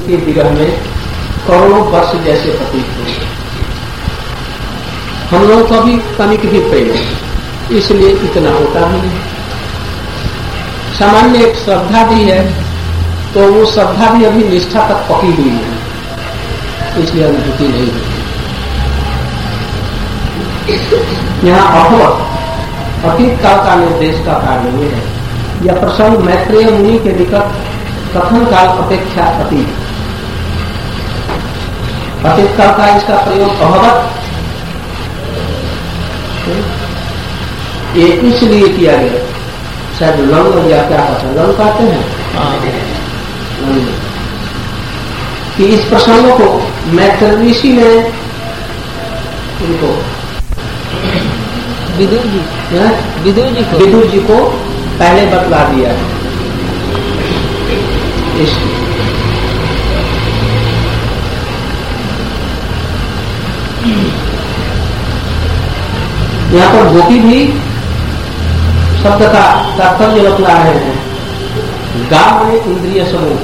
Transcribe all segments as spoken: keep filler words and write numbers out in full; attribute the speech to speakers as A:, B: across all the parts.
A: के विरह में करोड़ों वर्ष जैसे प्रतीत हुए। हम लोगों को भी कनिक भी प्रेम है, इसलिए इतना होता भी नहीं। सामान्य एक श्रद्धा भी है, तो वो श्रद्धा भी अभी निष्ठा तक पकी हुई है, इसलिए अनुभूति नहीं होती। यहाँ अभवत अतीत काल का निर्देश का कार्य ये है। यह प्रसंग मैत्रेय मुनि के निकट कथन काल अपेक्षा अतीत अतीत काल का इसका प्रयोग अभवत ये इसलिए किया गया, शायद लंग या क्या कहते हैं, लंग कहते हैं कि इस प्रसंग को मैत्रेय ऋषि ने उनको
B: विदुर जी विदुर जी को
A: विदुर जी को पहले बतला दिया है। यहाँ पर गोपी भी शब्द का तात्पर्य बतला रहे हैं। गाव में इंद्रिय समूह,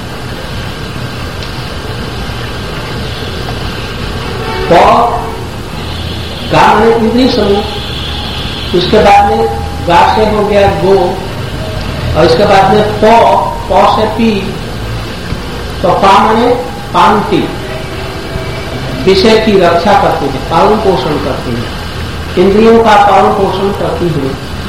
A: गाव में इंद्रिय समूह, उसके बाद में गा से हो गया गो, और इसके बाद में पौ, पौ से पी, तो पा माने पांति, विषय की रक्षा करती है, पालन पोषण करती है, इंद्रियों का पालन पोषण करती है,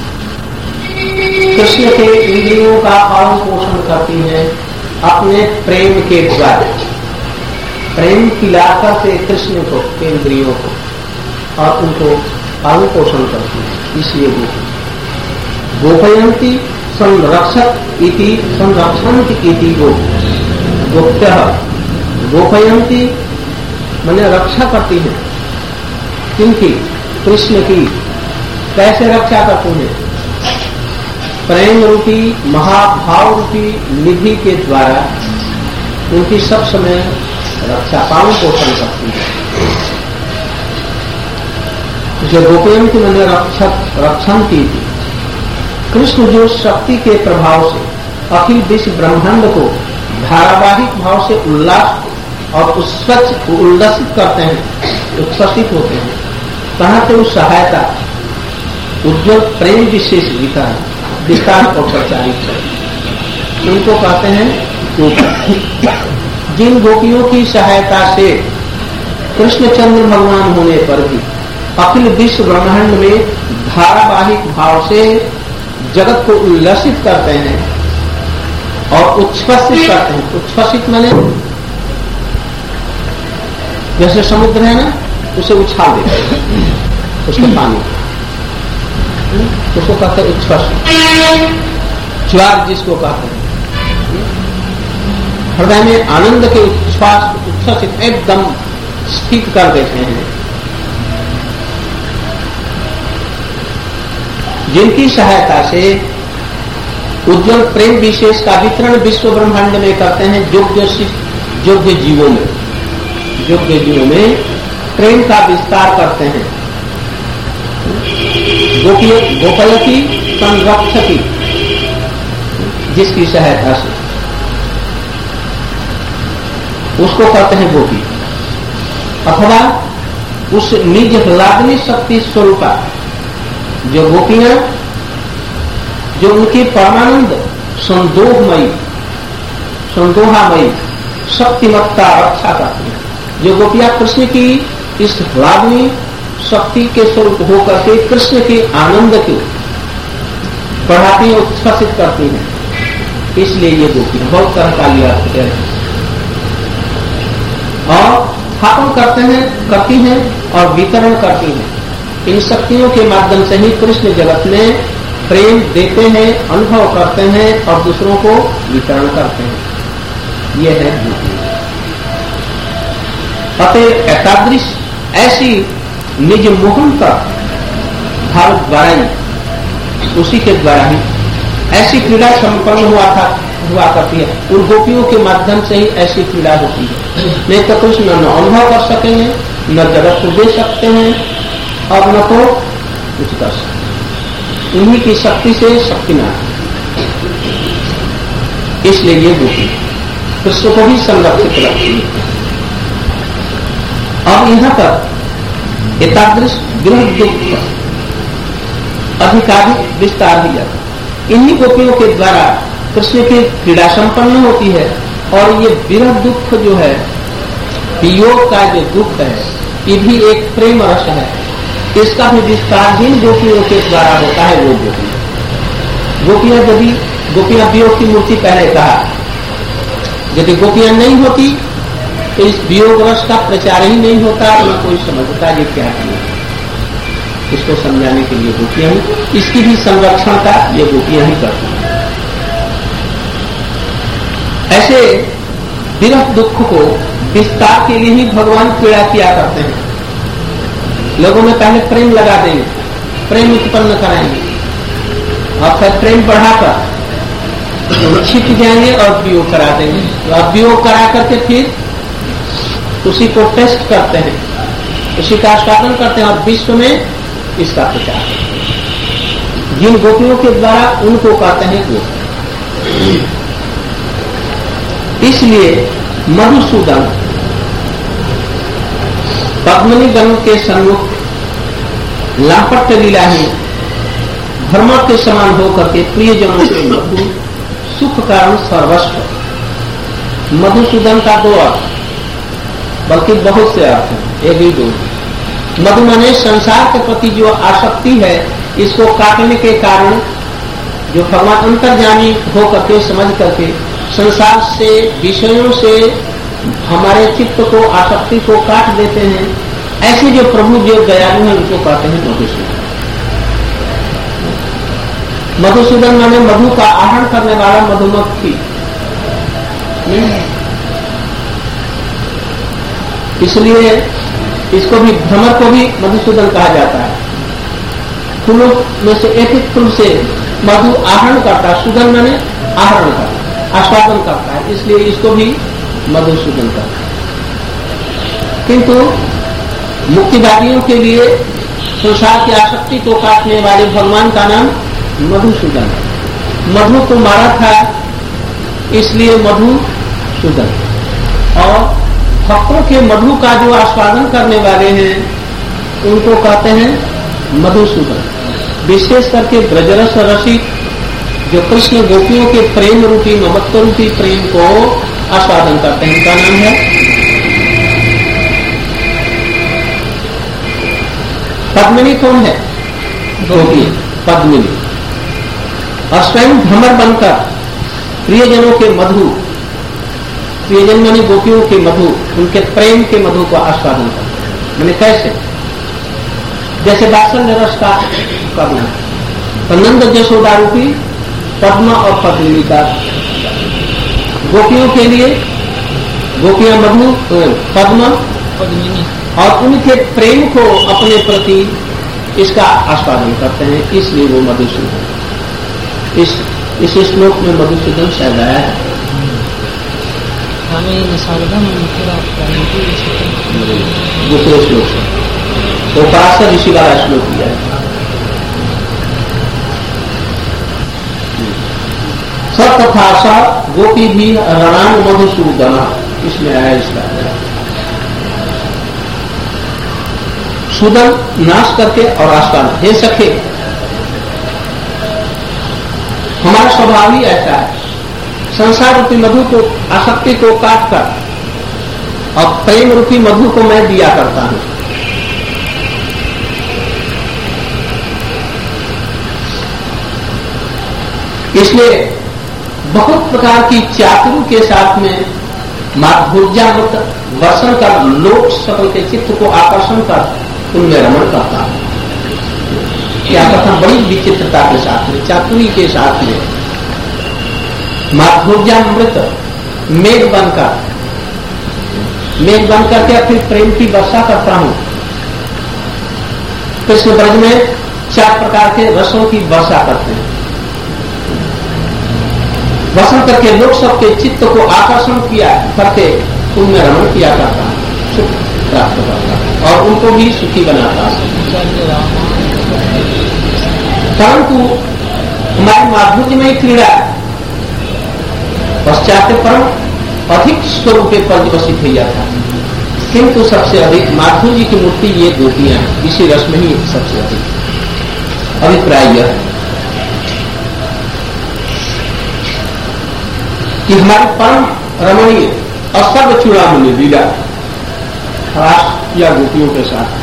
A: कृष्ण के इंद्रियों का पालन पोषण करती है अपने प्रेम के द्वारा। प्रेम पिलाकर से कृष्ण को, इंद्रियों को, और उनको पालन पोषण करती है। इसलिए वो गोपयंती संरक्षक इति संरक्षन्ति इति गो गोप्य गोपयंती माने रक्षा करती है। किनकी? कृष्ण की। कैसे रक्षा करती है? प्रेम रूपी महाभाव रूपी निधि के द्वारा उनकी सब समय रक्षा पालन पोषण करती है। जो गोपयंती मैंने रक्षक रक्षण की थी। कृष्ण जो शक्ति के प्रभाव से अखिल विश्व ब्रह्मांड को धारावाहिक भाव से उल्लास और उच्छ्वसित उल्लसित करते हैं, उच्छ्वसित होते हैं, कहाँ से उस सहायता उज्ज्वल प्रेम विशेष विकार विस्तार और प्रचारित है। उनको कहते हैं गोपी। जिन गोपियों की सहायता से कृष्णचंद्र भगवान होने पर भी अखिल विश्व ब्रह्मांड में धारावाहिक भाव से जगत को उल्लसित करते हैं और उच्छ्वसित करते हैं। उच्छ्वसित माने जैसे समुद्र है ना, उसे उछाल देते हैं, उसके पानी, उसको कहते हैं उच्छ्वसित, ज्वार जिसको कहते हैं। हृदय में आनंद के उच्छ्वास उच्छ्वसित एकदम स्थित कर देते हैं। जिनकी सहायता से उज्ज्वल प्रेम विशेष का वितरण विश्व ब्रह्मांड में करते हैं, योग्य योग्य जीवों में योग्य जीवों में प्रेम का विस्तार करते हैं। गोपयती संरक्षती, जिसकी सहायता से उसको कहते हैं गोपी, अथवा उस निज ह्लादनी शक्ति स्वरूपा जो गोपियां जो उनकी परमानंद संदोहमयी संदोहामयी शक्तिमत्ता रक्षा करती है। जो गोपियां कृष्ण की इस ह्लादनी शक्ति के स्वरूप होकर के कृष्ण के आनंद को बढ़ाती है, उच्छ्वसित करती है, इसलिए ये गोपियां बहुत तरह का लिया है और स्थापन करते हैं करती हैं और वितरण करती हैं। इन शक्तियों के माध्यम से ही कृष्ण जगत में प्रेम देते हैं, अनुभव करते हैं और दूसरों को वितरण करते हैं। यह है गोपी। अतः एकादृश ऐसी निज मोहन का भाव द्वारा ही, उसी के द्वारा ही ऐसी क्रीड़ा संपन्न हुआ था हुआ करती है। उन गोपियों के माध्यम से ही ऐसी क्रीड़ा होती है। नहीं तो कृष्ण न अनुभव कर सकेंगे, न जगत को दे सकते हैं और न तो कुछ कर सकते। उन्हीं की शक्ति से शक्ति न, इसलिए ये गोपी। कृष्ण को भी संरक्षित रखती है। अब यहां पर एतादृश गृह दुख अधिकाधिक विस्तार दिया। इन्हीं गोपियों के द्वारा कृष्ण की क्रीड़ा संपन्न होती है और ये विरह दुख जो है, वियोग का जो दुख है, ये भी एक प्रेम रस है। इसका भी विस्तार जिन गोपियों के द्वारा होता है वो गोपियां गोपियां यदि गोपियां वियोग की मूर्ति पहले कहा, यदि गोपियां नहीं होती तो इस वियोग रस का प्रचार ही नहीं होता, तो कोई समझता ये क्या है। इसको समझाने के लिए गोपियां ही, इसकी भी संरक्षण का ये गोपियां ही करती हैं। ऐसे विरह दुख को विस्तार के लिए ही भगवान पीड़ा किया करते हैं। लोगों में पहले प्रेम लगा देंगे, प्रेम उत्पन्न कराएंगे और फिर प्रेम बढ़ाकर छिप जाएंगे और वियोग करा देंगे। और वियोग करा करके फिर उसी को टेस्ट करते हैं, उसी का आस्वादन करते हैं और विश्व में इसका प्रचार करते हैं। जिन गोपियों के द्वारा उनको कहते हैं वो। इसलिए मधुसूदन पद्मिनी गण के सन्मुख लापट लीला ही भ्रमण के समान होकर के प्रियजनों के मधु सुख कारण सर्वस्व। मधुसूदन का दो अर्थ, बल्कि बहुत से अर्थ हैं, एक ही दो। मधु माने संसार के प्रति जो आसक्ति है, इसको काटने के कारण जो भगवान अंतर्जामी हो करके समझ करके संसार से विषयों से हमारे चित्त को आसक्ति को काट देते हैं, ऐसे जो प्रभु जो दयालु हैं उनको कहते हैं मधुसूदन। मधुसूदन माने मधु का आहरण करने वाला मधुमक्खी। इसलिए इसको भी भ्रमर को भी मधुसूदन कहा जाता है। फूलों में से एक एक फूल से मधु आहरण करता है, सूदन माने आहरण करता, आस्वादन करता है, इसलिए इसको भी मधुसूदन करता है। किंतु मुक्तिवादियों के लिए संसार की आसक्ति को काटने वाले भगवान का नाम मधुसूदन है। मधु को मारा था इसलिए मधुसूदन। और भक्तों के मधु का जो आस्वादन करने वाले हैं उनको कहते हैं मधुसूदन। विशेष करके ब्रजरस रसिक जो कृष्ण गोपियों के प्रेम रूपी ममत्व रूपी प्रेम को आस्वादन करते हैं, उनका नाम है पद्मिनी। कौन है? गोपी पद्मिनी। और स्वयं भ्रमर बनकर प्रियजनों के मधु, प्रियजन माने गोपियों के मधु, उनके प्रेम के मधु को आस्वादन करते हैं। मैंने कैसे? जैसे वात्सल्य रस का करना, तो नंद जशोदा रूपी पद्मा और पद्मिनी का गोपियों के लिए गोपियां मधु पद्मा
B: पद्मिनी
A: और उनके प्रेम को अपने प्रति इसका आस्वादन करते हैं, इसलिए वो मधुसूदन। इस इस श्लोक में मधुसूदन शायद आया है। दूसरे श्लोक से तो पार्षद ऋषि वाला श्लोक दिया है। सब तथा सा गोपी भी रणांग मधुसूदन, इसमें आया इसका। सूदन नाश करके और आस्वादन। हे सखे, हमारा स्वभाव ही ऐसा है, संसार रूपी मधु को आसक्ति को काट कर और प्रेम रूपी मधु को मैं दिया करता हूं। इसलिए बहुत प्रकार की चातुर्य के साथ में माधुर्यामृत वर्षण कर लोक सकल के चित्त को आकर्षण कर उनमें रमण करता है। क्या कथा बड़ी विचित्रता के साथ में, चातुरी के साथ में माधुर्यामृत मेघ बनकर मेघ बनकर के फिर प्रेम की वर्षा करता हूं। कृष्ण ब्रज में चार प्रकार के रसों की वर्षा करते हैं। वर्षण करके लोग सबके चित्त को आकर्षण किया करके उनमें रमण किया करता है, सुख प्राप्त करता है और उनको भी सुखी बनाता है। परंतु हमारी माधुर्य में क्रीड़ा पश्चात परम अधिक स्वरूपे पर्यवसित हुआ था, किंतु सबसे अधिक माधुरी जी की मूर्ति ये गोपियां इसी रस में ही सबसे अधिक। अभिप्राय यह है कि हमारे परम रमणीय और सर्वचूड़ामणि लीला रास या गोपियों के साथ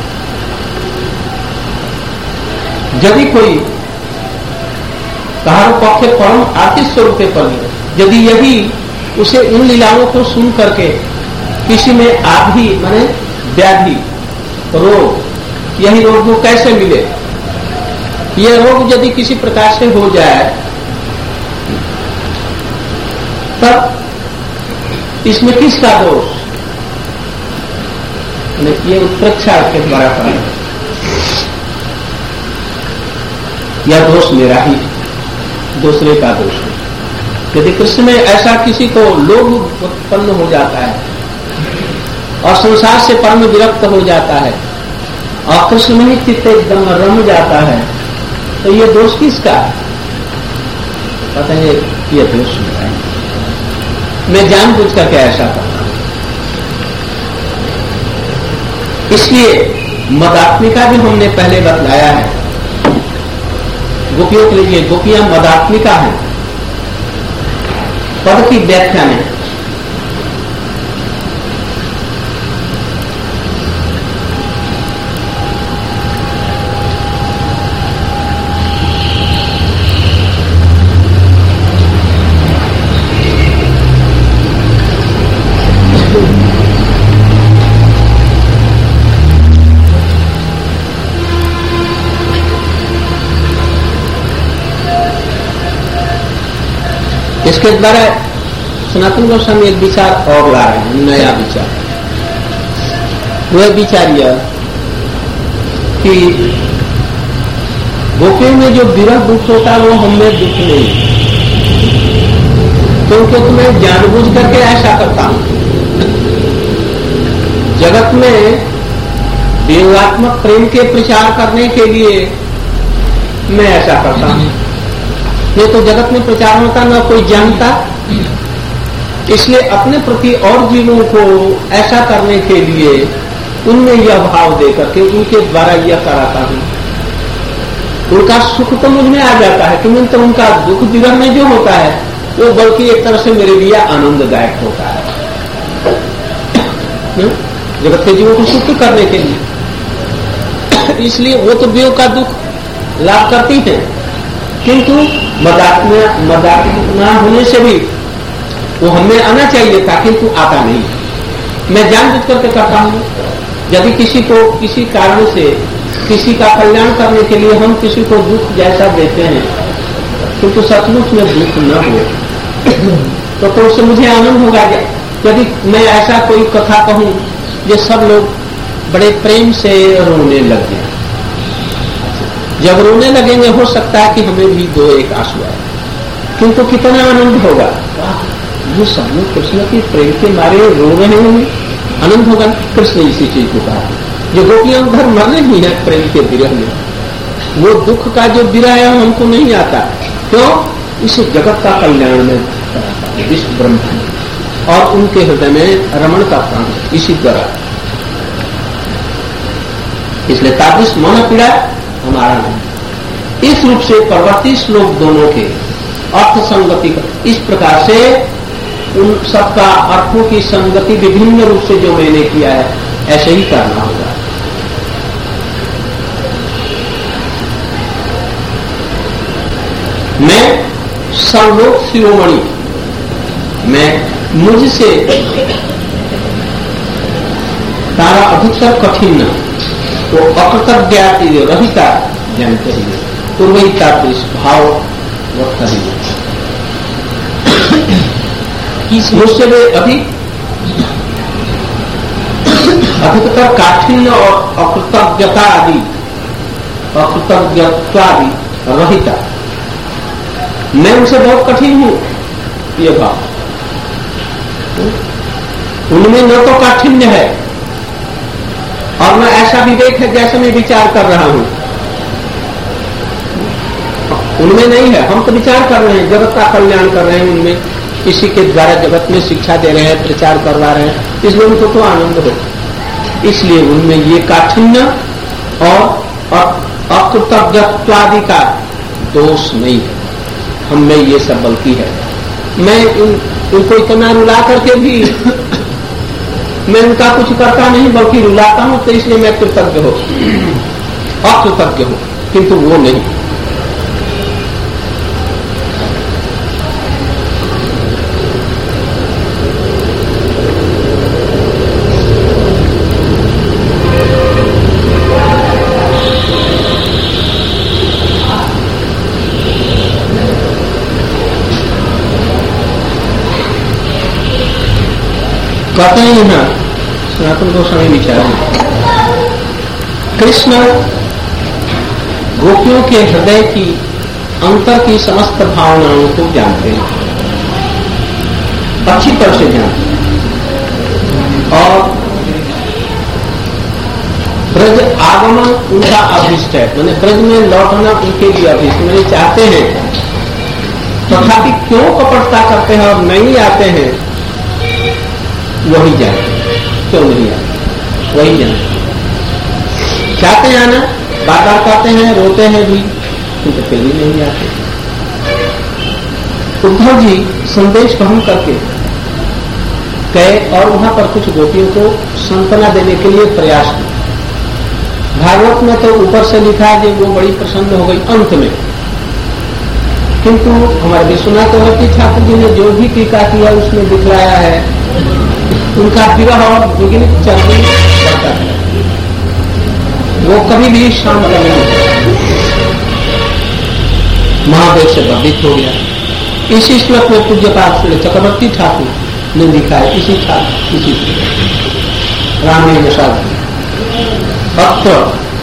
A: यदि कोई कहार पक्षे परम आर्थिक स्वरूप पर यदि यही उसे उन लीलाओं को सुन करके किसी में आधी माने व्याधि रोग, यही रोग वो कैसे मिले, यह रोग यदि किसी प्रकार से हो जाए तब इसमें किसका दोष, ये उत्प्रेक्षा के द्वारा करें, यह दोष मेरा ही, दूसरे का दोष है। यदि कृष्ण में ऐसा किसी को लोभ उत्पन्न हो जाता है और संसार से परम विरक्त हो जाता है और कृष्ण में ही चित्त एकदम रम जाता है, तो ये दोष किसका है? पता है ये दोष मेरा है, मैं जानबूझ करके ऐसा करता हूं। इसलिए मदात्मिका भी हमने पहले बतलाया है गोपियों के लिए। गोपियां मदात्मिका हैं, पद की व्याख्या में इसके द्वारा सनातन गोस्वामी एक विचार और ला रहे हैं, नया विचार। वह विचार यह कि गोपियों में जो विरह दुख होता है वो हमें दुख नहीं, क्योंकि तो मैं जानबूझ करके ऐसा करता हूं। जगत में देवात्मक प्रेम के प्रचार करने के लिए मैं ऐसा करता हूं, ये तो जगत में प्रचार होता न कोई जानता, इसलिए अपने प्रति और जीवों को ऐसा करने के लिए उनमें यह भाव देकर के उनके द्वारा यह कराता हूं। उनका सुख तो मुझ में आ जाता है, क्योंकि तो उनका दुख विरह में जो होता है वो बल्कि एक तरह से मेरे लिए आनंददायक होता है, जगत के जीवों को सुख करने के लिए। इसलिए वो तो वियोग का दुख लाभ करती है, किंतु मदात्म्य मदात्म्य होने से भी वो हमें आना चाहिए था, किंतु आता नहीं। मैं जानबूझ करके करता हूं। यदि किसी को किसी कारण से किसी का कल्याण करने के लिए हम किसी को दुख जैसा देते हैं, किंतु सचमुच में दुख न हो तो तो उससे मुझे आनंद होगा। यदि मैं ऐसा कोई कथा कहूं जो सब लोग बड़े प्रेम से रोने लगे, जब रोने लगेंगे हो सकता है कि हमें भी दो एक आंसू आए, किंतु कितना आनंद होगा। ये सब लोग कृष्ण के प्रेम के मारे रो रहे होंगे, आनंद होगा। कृष्ण इसी चीज को कहा, जो गोपियां उधर मरने ही है प्रेम के विरह में, वो दुख का जो विरह है हमको नहीं आता। क्यों? इस जगत का कल्याण में विश्व ब्रह्मांड और उनके हृदय में रमण का प्राण इसी द्वारा। इसलिए तादृश मौन पीड़ा हमारा नहीं। इस रूप से परवर्ती श्लोक दोनों के अर्थ संगति इस प्रकार से उन सबका अर्थों की संगति विभिन्न रूप से जो मैंने किया है ऐसे ही करना होगा। मैं सर्वलोक शिरोमणि, मैं मुझसे तारा अधिकतर कठिन न तो अकृतज्ञाति रहिता जानते ही तो वही तादृश भाव वक्त ही मुझसे वे अधिक अधिकतर काठिन्य और अकृतज्ञता आदि अकृतज्ञता आदि रहिता, मैं उनसे बहुत कठिन हूं। ये भाव उनमें न तो काठिन्य है और न ऐसा विवेक है जैसे मैं विचार कर रहा हूं, उनमें नहीं है। हम तो विचार कर रहे हैं, जगत का कल्याण कर रहे हैं, उनमें इसी के द्वारा जगत में शिक्षा दे रहे हैं, प्रचार करवा रहे हैं, इसलिए उनको तो आनंद हो। इसलिए उनमें ये काठिन्य और अकृतज्ञत्वादि का दोष नहीं है, हम में ये सब बल्कि है। मैं उन, उनको इतना रुला करके भी मैं उनका कुछ करता नहीं, बल्कि रुलाता हूं, तो इसलिए मैं कृतज्ञ हो, अकृतज्ञ हूं, किंतु वो नहीं। कहते हैं यहाँ सनातन गोस्वामी विचार में, कृष्ण गोपियों के हृदय की अंतर की समस्त भावनाओं को जानते हैं, अच्छी तरह से जानते हैं, और ब्रज आगमन उनका अभिष्ट है, मैंने ब्रज में लौटना उनके लिए अभिष्ट, मैंने चाहते हैं, तथापि तो क्यों कपटता करते हैं और नहीं आते हैं, वही जानते, क्यों नहीं आते वही जानते। चाहते हैं आना, बार बार कहते हैं, रोते हैं भी, किंतु फिर भी नहीं आते। उद्धव जी संदेश ग्रहण करके गए और वहां पर कुछ गोपियों को सांत्वना देने के लिए प्रयास किया। भागवत में तो ऊपर से लिखा है कि वो बड़ी प्रसन्न हो गई अंत में, किंतु हमारे विश्वनाथ औरती ठाकुर जी ने जो भी टीका किया उसमें दिखलाया है उनका विरह और विघ्नित चरणी करता है, वो कभी भी शांत नहीं होता, महादेव से बंधित हो गया। इसी श्लोक में पूज्यपाद श्री चक्रवर्ती ठाकुर ने लिखा है, इसी ठाकुर इसी रामायण प्रसाद अत्र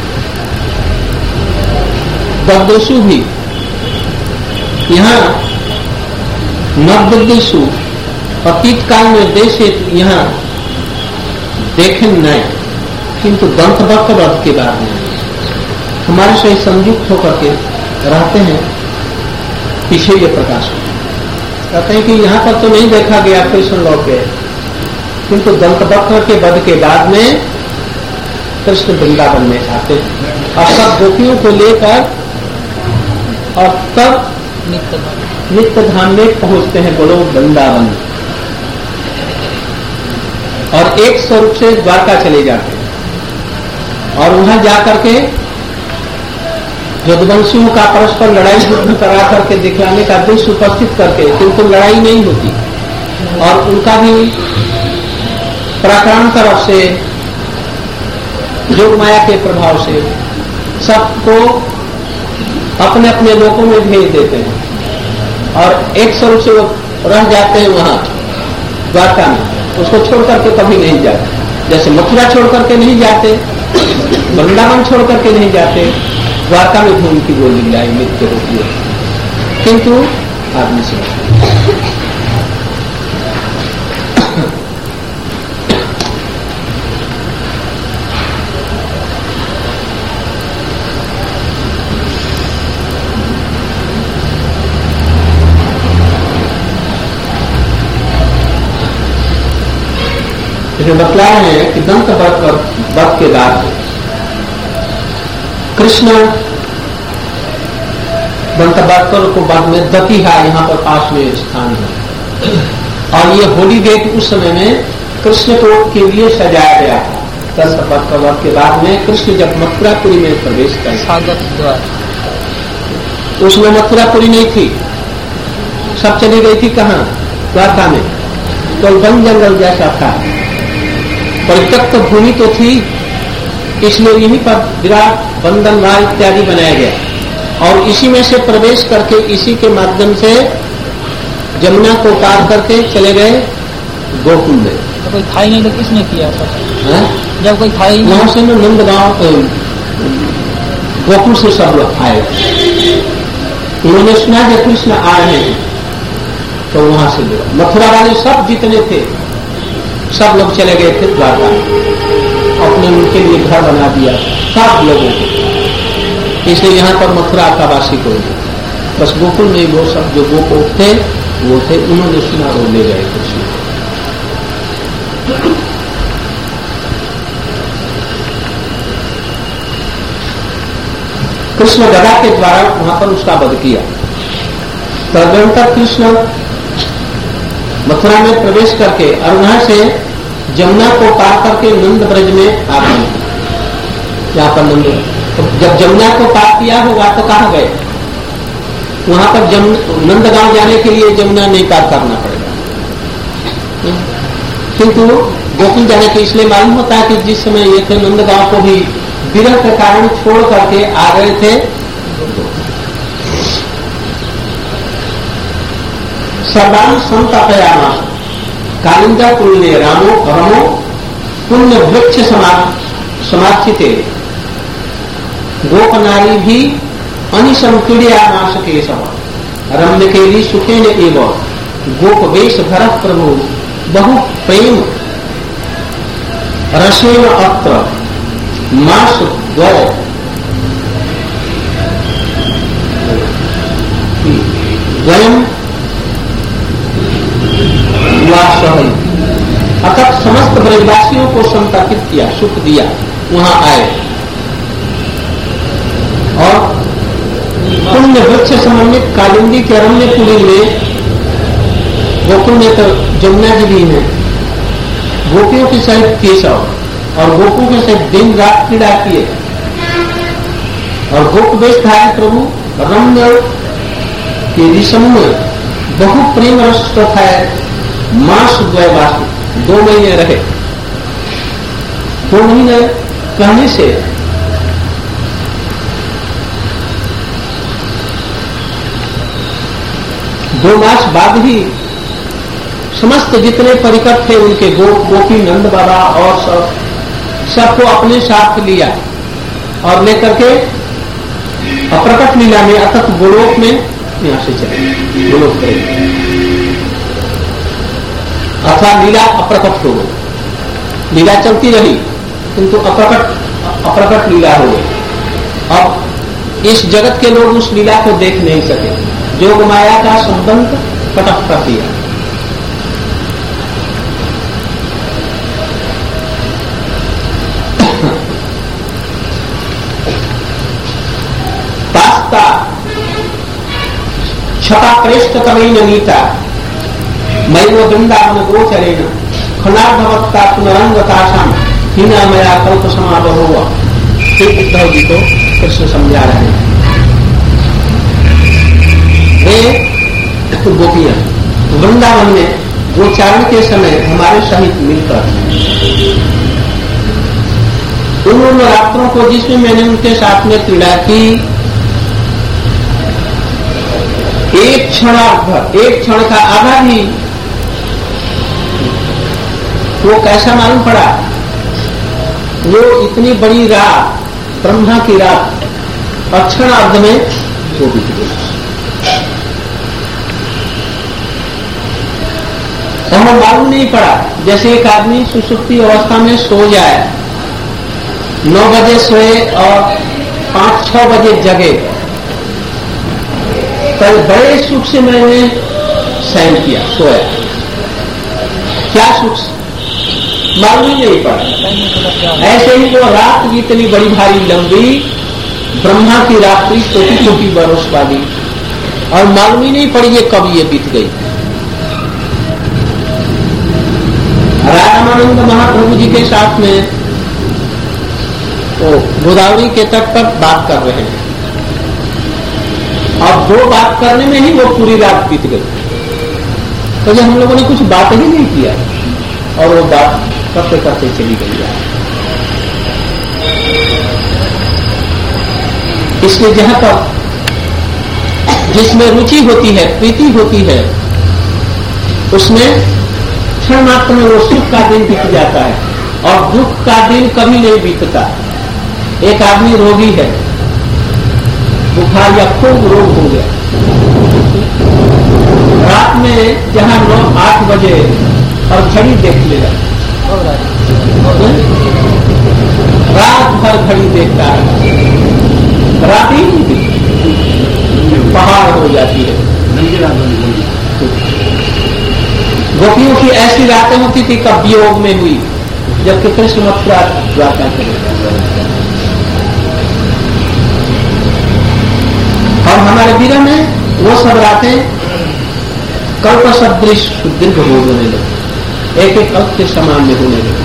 A: दग्धेशु भी, यहाँ नवदग्धेशु अतीत काल में देश यहाँ देखें नहीं, किंतु दंतवक्र व्रत के बाद में हमारे से संयुक्त होकर के रहते हैं, पीछे ये प्रकाश कहते हैं कि यहाँ पर तो नहीं देखा गया कृष्ण लोक के, किंतु दंतवक्र के वध के बाद में कृष्ण वृंदावन में आते हैं और सब गोपियों को लेकर, और तब नित्य धाम में पहुंचते हैं, बोलो वृंदावन, और एक स्वरूप से द्वारका चले जाते हैं और वहां जाकर के यदुवंशियों का परस्पर लड़ाई युद्ध करा करके दिखलाने का दृश्य उपस्थित करके, किंतु लड़ाई नहीं होती और उनका भी पराक्रम तरफ से योग माया के प्रभाव से सबको अपने अपने लोकों में भेज देते हैं और एक स्वरूप से वो रह जाते हैं वहां द्वारका में, उसको छोड़ करके कभी नहीं जाते। जैसे मथुरा छोड़ करके नहीं जाते, वृंदावन छोड़ करके नहीं जाते, द्वारका में भी उनकी वो लीलाएं नित्य होती है, किंतु आदमी से बतलाया है कि दंत वध के बाद कृष्ण दंत वध को बाद में दतिहा यहाँ पर पास में स्थान है और ये होली गेट उस समय में कृष्ण को के लिए सजाया गया था। दंत वध के बाद में कृष्ण जब मथुरापुरी में प्रवेश कर, स्वागत द्वार, उसमें मथुरापुरी नहीं थी, सब चली गई थी कहाँ, द्वारका में, तो वन जंगल जैसा था, परित्यक्त भूमि तो थी, इसलिए यहीं पर विराट बंधन राय इत्यादि बनाया गया और इसी में से प्रवेश करके इसी के माध्यम से जमुना को पार करके चले गए गोकुल में।
B: तो कोई था ही नहीं तो किसने किया था? जब कोई था ही नहीं,
A: वहां से ना नंदगांव गोकुल से सब लोग आए, उन्होंने सुना जब कृष्ण आ रहे हैं तो वहां से लोग मथुरा वाले सब जितने थे सब लोग चले गए थे द्वारका, अपने उनके लिए घर बना दिया सब लोगों को, इसलिए यहाँ पर मथुरा का वासी कोई नहीं, बस गोकुल में वो सब जो गोप थे वो थे, उन्होंने सुना और ले गए कृष्ण। कृष्ण गदा के द्वारा वहां पर उसका वध किया। तदनंतर कृष्ण मथुरा में प्रवेश करके और वहां से जमुना को पार करके नंद ब्रज में आ गए। यहाँ पर नंद, जब जमुना को पार किया होगा तो कहाँ गए? वहां पर नंदगांव जाने के लिए जमुना नहीं पार करना पड़ेगा, किंतु गोकुल जाने के इसलिए मालूम होता है कि जिस समय ये थे नंदगांव को भी विरह के कारण छोड़ करके आ गए थे। सर्वान संतापयामा कालिंदा कुल्ले रामो रमो पुण्य वृक्ष समाचिते गोपनारी भी अनिशम पीड़िया नाश के सब रम्य के लिए सुखेन एवं गोपवेश भरत प्रभु बहु प्रेम रसेन अत्र मास द्वय द्वयम अतः समस्त ब्रजवासियों को संतापित किया, सुख दिया, वहां आए और पुण्य वृक्ष समन्वित कालिंदी के रम्यपुरी में, गोकुल में तो जमुना जी भी है, गोपियों के सहित केशव और गोपियों के सहित दिन रात क्रीड़ा किए और गोपवेश धारी प्रभु रम्य के ऋषम में बहु प्रेम रस है। मास द्वयवास दो महीने रहे। दो महीने कहने से दो मास बाद ही समस्त जितने परिकर थे उनके गो गोपी नंद बाबा और सब सबको अपने साथ लिया और लेकर के अप्रकट लीला में अतत गोलोक में यहां से चले, गोलोक करेंगे अथवा लीला अप्रकट हो गई। लीला चलती रही किंतु अप्रकट अप्रकट लीला हो गई। अब इस जगत के लोग उस लीला को देख नहीं सके, जोग माया का संबंध कटक कर दिया। पास्ता छपा प्रेष्ठ कवि नीता मैव वृंदावन गोचरेण खनाभवत्ता पुनरंगताशाम हीना मया कल्प समावह हुआ। उद्धव जी को कृष्ण समझा रहे हैं। वे गोपियां वृंदावन में गोचारण के समय हमारे सहित मिलकर उन रात्रों को जिसमें मैंने उनके साथ में क्रीड़ा की, एक क्षणार्ध एक क्षण का आधा भी वो कैसा मालूम पड़ा। वो इतनी बड़ी रात, ब्रह्मा की रात, अक्षणार्ध में वो बीत गई। हमें मालूम नहीं पड़ा। जैसे एक आदमी सुसुप्ति अवस्था में सो जाए, नौ बजे सोए और पांच छह बजे जगे, कल बड़े सुख से मैंने शयन किया, सोया, क्या सुख मालूम ही नहीं पड़ा। ऐसे ही वो रात की इतनी बड़ी भारी लंबी, ब्रह्मा की रात्रि छोटी छोटी बरस वाली, और मालूम ही नहीं पड़ी ये कब ये बीत गई। रामानंद महाप्रभु जी के साथ में वो गोदावरी के तट पर बात कर रहे हैं और दो बात करने में ही वो पूरी रात बीत गई। तो ये हम लोगों ने कुछ बात ही नहीं किया और वो बात करते करते चली गई है। इसलिए जहां पर जिसमें रुचि होती है, प्रीति होती है, उसमें क्षण मात्र में वो सुख का दिन बीत जाता है और दुख का दिन कभी नहीं बीतता। एक आदमी रोगी है, बुखार या खूब रोग हो गया, रात में जहां नौ आठ बजे और घड़ी देख लेगा, रात भर घड़ी देखता है, रात ही पहाड़ हो जाती है। गोपियों की ऐसी रातें होती थी कब वियोग में हुई, जबकि कृष्ण मथुरा द्वारका करे। और हमारे विरह में वो सब रातें कल्प सदृश दीर्घ होने लगे, एक एक कल्प के समान में होने लगे।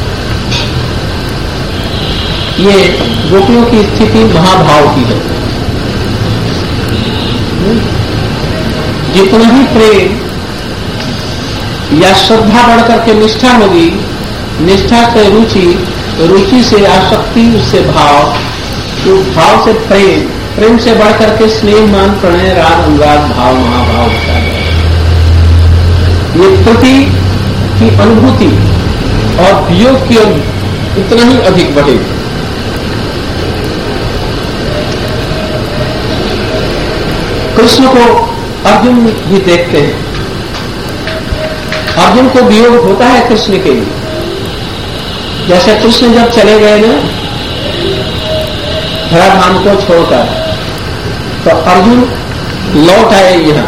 A: ये गोपियों की स्थिति महाभाव की है। जितना ही प्रेम या श्रद्धा बढ़कर के निष्ठा होगी, निष्ठा से रुचि, रुचि से आसक्ति, उससे भाव, उस भाव से प्रेम, प्रेम से बढ़कर के स्नेह, मान, प्रणय, राग, अनुराग, भाव, महाभाव होता है। ये प्रति की अनुभूति और वियोग की उतना ही अधिक बढ़ेगी। कृष्ण को अर्जुन भी देखते हैं। अर्जुन को वियोग होता है कृष्ण के लिए। जैसे कृष्ण जब चले गए ना धराधाम को छोड़कर, तो अर्जुन लौट आए यहाँ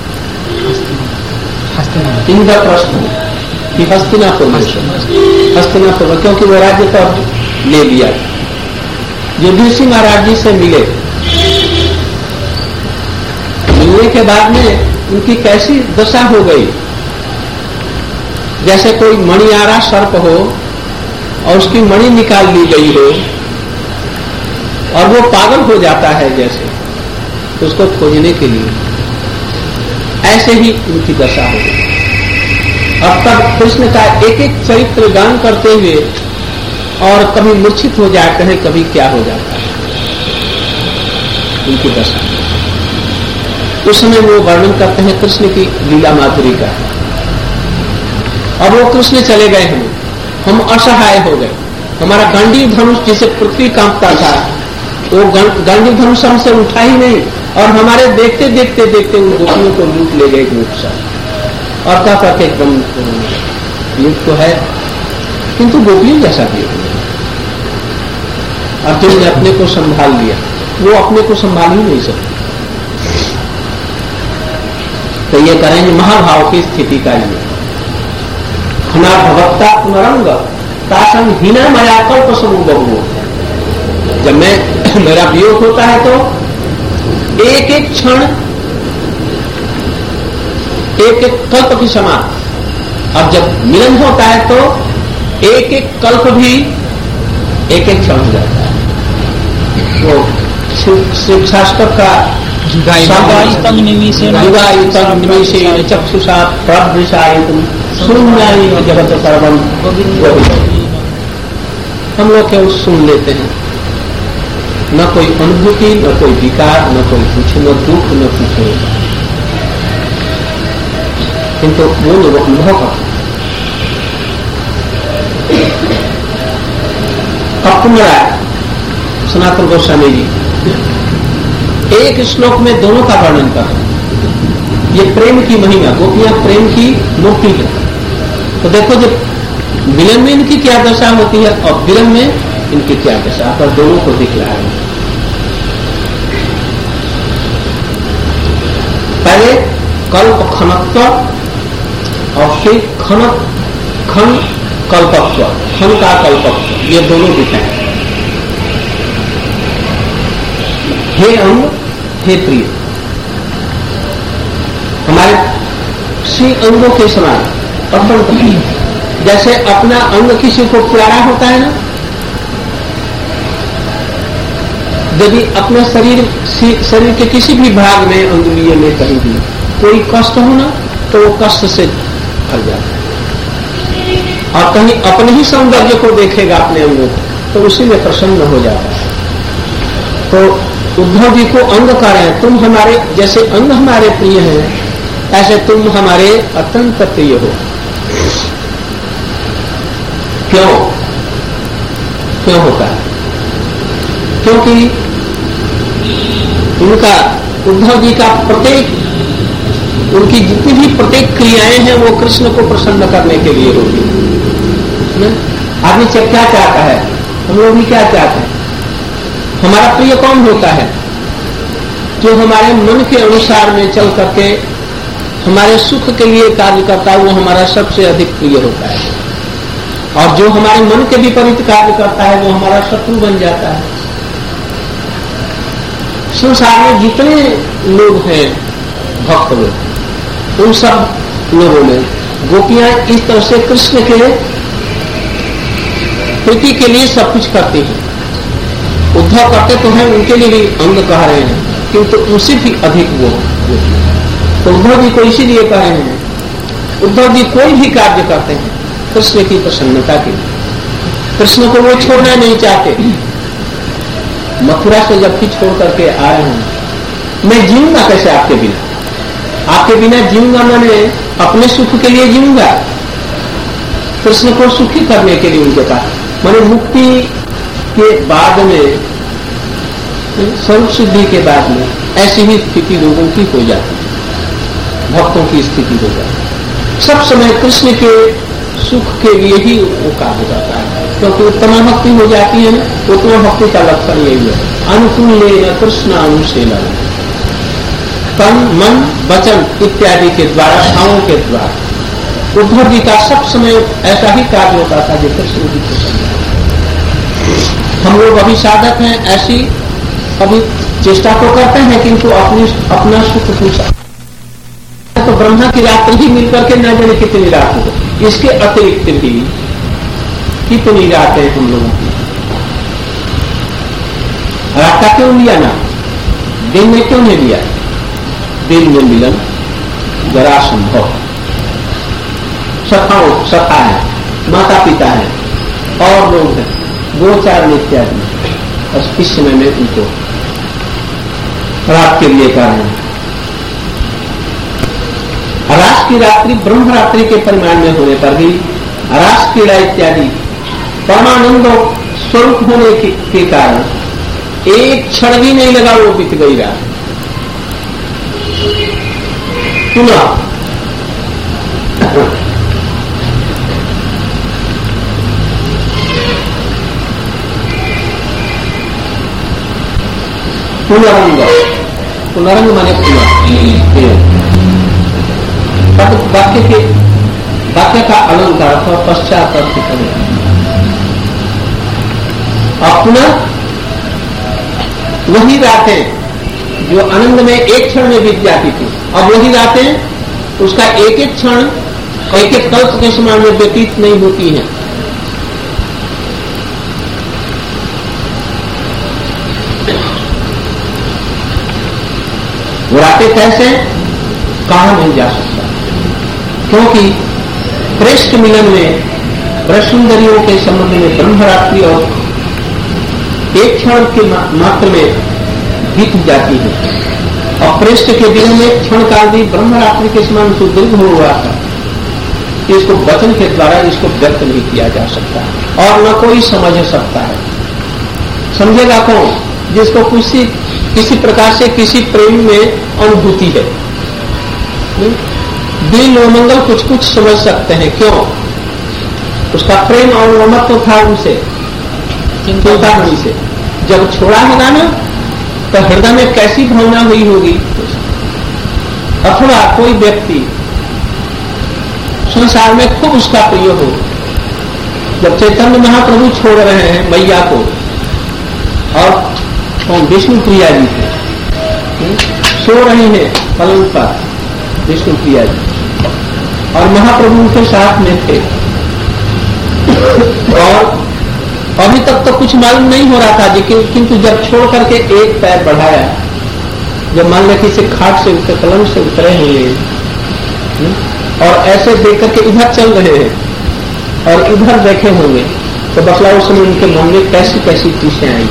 A: इंद्रप्रस्थ कि हस्तिनापुर में, हस्तिनापुर में, क्योंकि वो राज्य तो ले लिया। युधिष्ठिर महाराज जी से मिले, मिलने के बाद में उनकी कैसी दशा हो गई, जैसे कोई मणियारा सर्प हो और उसकी मणि निकाल ली गई हो और वो पागल हो जाता है जैसे उसको खोजने के लिए, ऐसे ही उनकी दशा हो गई। अब तक कृष्ण का एक एक चरित्र गान करते हुए और कभी मूर्छित हो जाते हैं, कभी क्या हो जाता है उनकी दशा। उस समय वो वर्णन करते हैं कृष्ण की लीला माधुरी का। अब वो कृष्ण चले गए, हम हम असहाय हो गए। हमारा गांडीव धनुष जिसे पृथ्वी कांपता था, वो गांडीव धनुष हमसे उठा ही नहीं, और हमारे देखते देखते देखते उन गोपियों को लूट ले गए एक सा और क्या कहते एकदम युग तो है, किंतु गोपियों जैसा भी हो। अर्जुन ने अपने को संभाल लिया, वो अपने को संभाल ही नहीं सकते। तो ये करेंगे महाभाव की स्थिति का लिए। हमारा भगवत्ता पुनरंग तासंग हीना मया कल्प समूह बहु। जब मैं मेरा वियोग होता है तो एक एक क्षण एक एक कल्प की समान, और जब मिलन होता है तो एक एक कल्प भी एक एक क्षण हो जाता है। वो शिव शास्त्र का चक्षुषा प्रदृशायितुम शून्यानि जगत सर्वम गोविंद। हम लोग केवल सुन लेते हैं, न कोई अनुभूति, न कोई विकार, न कोई कुछ, न दुख, न कुछ होगा, किंतु वो लोग अनुभव करते। सनातन गोस्वामी जी एक श्लोक में दोनों का वर्णन कर रहे हैं। ये प्रेम की महिमा, गोपियां प्रेम की मूर्ति है। तो देखो जब विलन में इनकी क्या दशा होती है और विलन में इनकी क्या दशा, पर दोनों को दिखला है। पहले कल्प खनत्व और फिर खन खन कल्पत्व, खन का कल्पत्व, ये दोनों दिखाए। हे अंग, हे प्रिय, हमारे श्री अंगों के समान अर्पण करिए। जैसे अपना अंग किसी को प्यारा होता है ना, यदि अपने शरीर शरीर के किसी भी भाग में, अंगुलियों में कहीं भी कोई कष्ट हो ना, तो वो कष्ट से भर जाता है, और कहीं अपने ही सौंदर्य को देखेगा अपने अंगों को, तो उसी में प्रसन्न हो जाता है। तो उद्धव जी को अंग कह रहे हैं, तुम हमारे जैसे अंग हमारे प्रिय हैं, ऐसे तुम हमारे अत्यंत प्रिय हो। क्यों क्यों होता है? क्योंकि उनका, उद्धव जी का प्रत्येक, उनकी जितनी भी प्रत्येक क्रियाएं हैं वो कृष्ण को प्रसन्न करने के लिए होती है। आदमी क्या चाहता है, हम लोग भी क्या चाहते हैं? हमारा प्रिय कौन होता है? जो हमारे मन के अनुसार में चल करके हमारे सुख के लिए कार्य करता है वो हमारा सबसे अधिक प्रिय होता है, और जो हमारे मन के विपरीत कार्य करता है वो हमारा शत्रु बन जाता है। संसार में जितने लोग हैं भक्त लोग, उन सब लोगों में गोपियां इस तरह से कृष्ण के प्रीति के लिए सब कुछ करती हैं। उद्धव करते तो हैं, उनके लिए भी अंग कह रहे हैं, किंतु उनसे भी अधिक वो तो उद्धव जी को इसीलिए कह रहे हैं। उद्धव जी कोई भी कार्य करते हैं कृष्ण की प्रसन्नता के लिए, कृष्ण को वो छोड़ना नहीं चाहते। मथुरा से जबकि छोड़ करके आए हैं, मैं जीऊंगा कैसे आपके बिना, आपके बिना जीऊंगा, मैंने अपने सुख के लिए जीऊंगा, कृष्ण को सुखी करने के लिए उनके पास। मैंने मुक्ति के बाद में, सर्व सिद्धि के बाद में ऐसी ही स्थिति लोगों की हो जाती है, भक्तों की स्थिति हो जाती है। सब समय कृष्ण के सुख के लिए ही वो कार्य करता है, क्योंकि उत्तम भक्ति हो जाती है। उत्तम भक्ति का लक्षण यही है, अनुकूल कृष्ण अनुशीलन, तन मन वचन इत्यादि के द्वारा, भावों के द्वारा। उद्धव जी का सब समय ऐसा ही कार्य होता था जो कृष्ण की प्रसन्नता। हम लोग अभी साधक हैं, ऐसी अभी चेष्टा तो करते हैं, किंतु अपनी अपना सुख पूछा तो ब्रह्मा की रात्रि ही मिलकर के न जाने कितनी रात हो, इसके अतिरिक्त भी कितनी रातें हम लोगों की। रात का क्यों लिया ना, दिन में क्यों नहीं लिया? दिन में मिलन जरा संभव, सखाओ सखा है, माता पिता है और लोग हैं, गोचारण इत्यादि, बस इस समय में उनको रात के लिए कारण है। रास की रात्रि ब्रह्म रात्रि के परिमाण में होने पर भी रास क्रीड़ा इत्यादि परमानंद स्वरूप होने के, के कारण एक क्षण भी नहीं लगा, वो बीत गई रात। पुनः पुनरंग, पुनरंग माने पुनः, वाक्य के वाक्य का अलंकार अथवा पश्चात अर्थ करें। और पुनः वही रातें जो आनंद में एक क्षण में बीत जाती थी, अब वही रातें उसका एक एक क्षण एक एक कल्प के समान में व्यतीत नहीं होती हैं। वो रातें कैसे, कहा नहीं जा सकता, क्योंकि श्रेष्ठ मिलन में ब्रह्मसुंदरियों के संबंध में ब्रह्मरात्रि और एक क्षण के मात्र में बीत जाती है, और श्रेष्ठ के दिल में क्षण काल भी ब्रह्मरात्रि के समान सुदीर्घ हो रहा था। इसको वचन के द्वारा इसको व्यक्त नहीं किया जा सकता और न कोई समझ सकता है। समझेगा कौन? जिसको किसी किसी प्रकार से किसी प्रेम में अनुभूति है। दिल और मंगल कुछ कुछ समझ सकते हैं, क्यों? उसका प्रेम और ममत्व तो था उनसे, चिंतामणि से। जब छोड़ा होगा ना तो हृदय में कैसी भावना हुई होगी। अथवा कोई व्यक्ति संसार में खूब उसका प्रिय हो, जब चैतन्य महाप्रभु छोड़ रहे हैं मैया को, और विष्णु प्रिया जी सो रही है पलंग पर, विष्णु प्रिया जी, और महाप्रभु के साथ में थे, और अभी तक तो कुछ मालूम नहीं हो रहा था जी, किंतु जब छोड़ करके एक पैर बढ़ाया, जब मान लिया किसी खाट से उतरे, पलंग से उतरे हुए और ऐसे देख करके इधर चल रहे हैं और इधर देखे होंगे, तो बसला उस समय उनके मन में कैसी कैसी चीजें आई।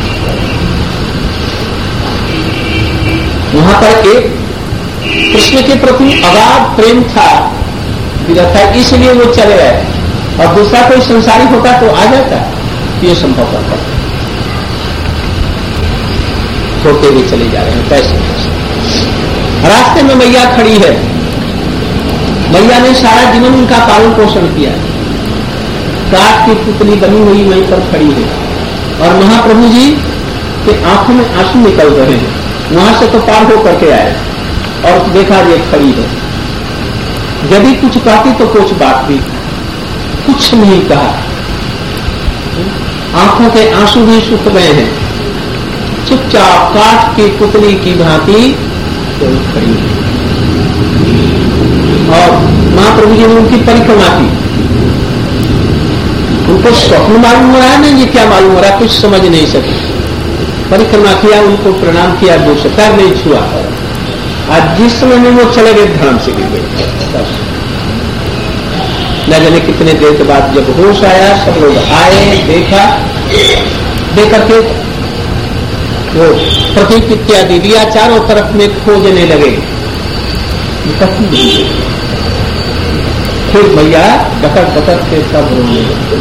A: वहां पर एक कृष्ण के प्रति अगाध प्रेम था, विरह था, इसलिए वो चले गए, और दूसरा कोई संसारी होता तो आ जाता, ये संभव करता। छोड़ते हुए चले जा रहे हैं, कैसे कैसे रास्ते में मैया खड़ी है, मैया ने सारा जीवन उनका पालन पोषण किया, काठ की पुतली बनी हुई वहीं पर खड़ी है, और महाप्रभु जी के आंखों में आंसू निकल रहे हैं, वहां से तो पार हो करके आए और देखा ये खड़ी है। यदि कुछ कहती तो कुछ बात भी, कुछ नहीं कहा। आंखों के आंसू भी सूख गए हैं, चुपचाप काठ की पुतली की भांति तो खड़ी है। और महाप्रभु जी ने उनकी परिक्रमा की। उनको स्वप्न मालूम हो रहा है ना, ये क्या मालूम हो रहा है, कुछ समझ नहीं सके। परिक्रमा किया, उनको प्रणाम किया, दो से पैर नहीं छुआ। आज जिस समय में वो चले गए धर्म से गिर गए। न जाने कितने देर के बाद जब होश आया, सब लोग आए, देखा, देख करके वो प्रतीक इत्यादि दिया, चारों तरफ में खोजने लगे, फिर भैया डकट डकट के सब रोने लगे।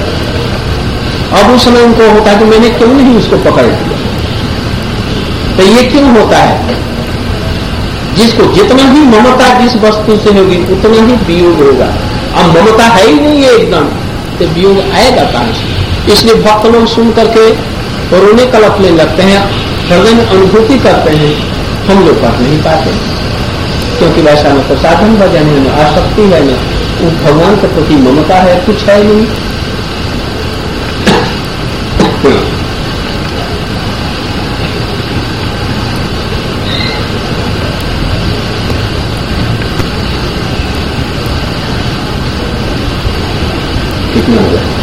A: अब उस समय उनको होता है कि मैंने क्यों नहीं उसको पकड़ लिया। तो ये क्यों होता है? जिसको जितना ही ममता जिस वस्तु से होगी उतना ही वियोग होगा। अब ममता है ही नहीं है एकदम, तो वियोग आएगा कहां से? इसलिए भक्त लोग सुन करके रोने कलपने लगते हैं, हृदय में अनुभूति करते हैं, हम लोग कर नहीं पाते, क्योंकि वैसा न तो साधन भजन है, न आसक्ति है, न भगवान के प्रति ममता है, कुछ है नहीं। कितना हो गया?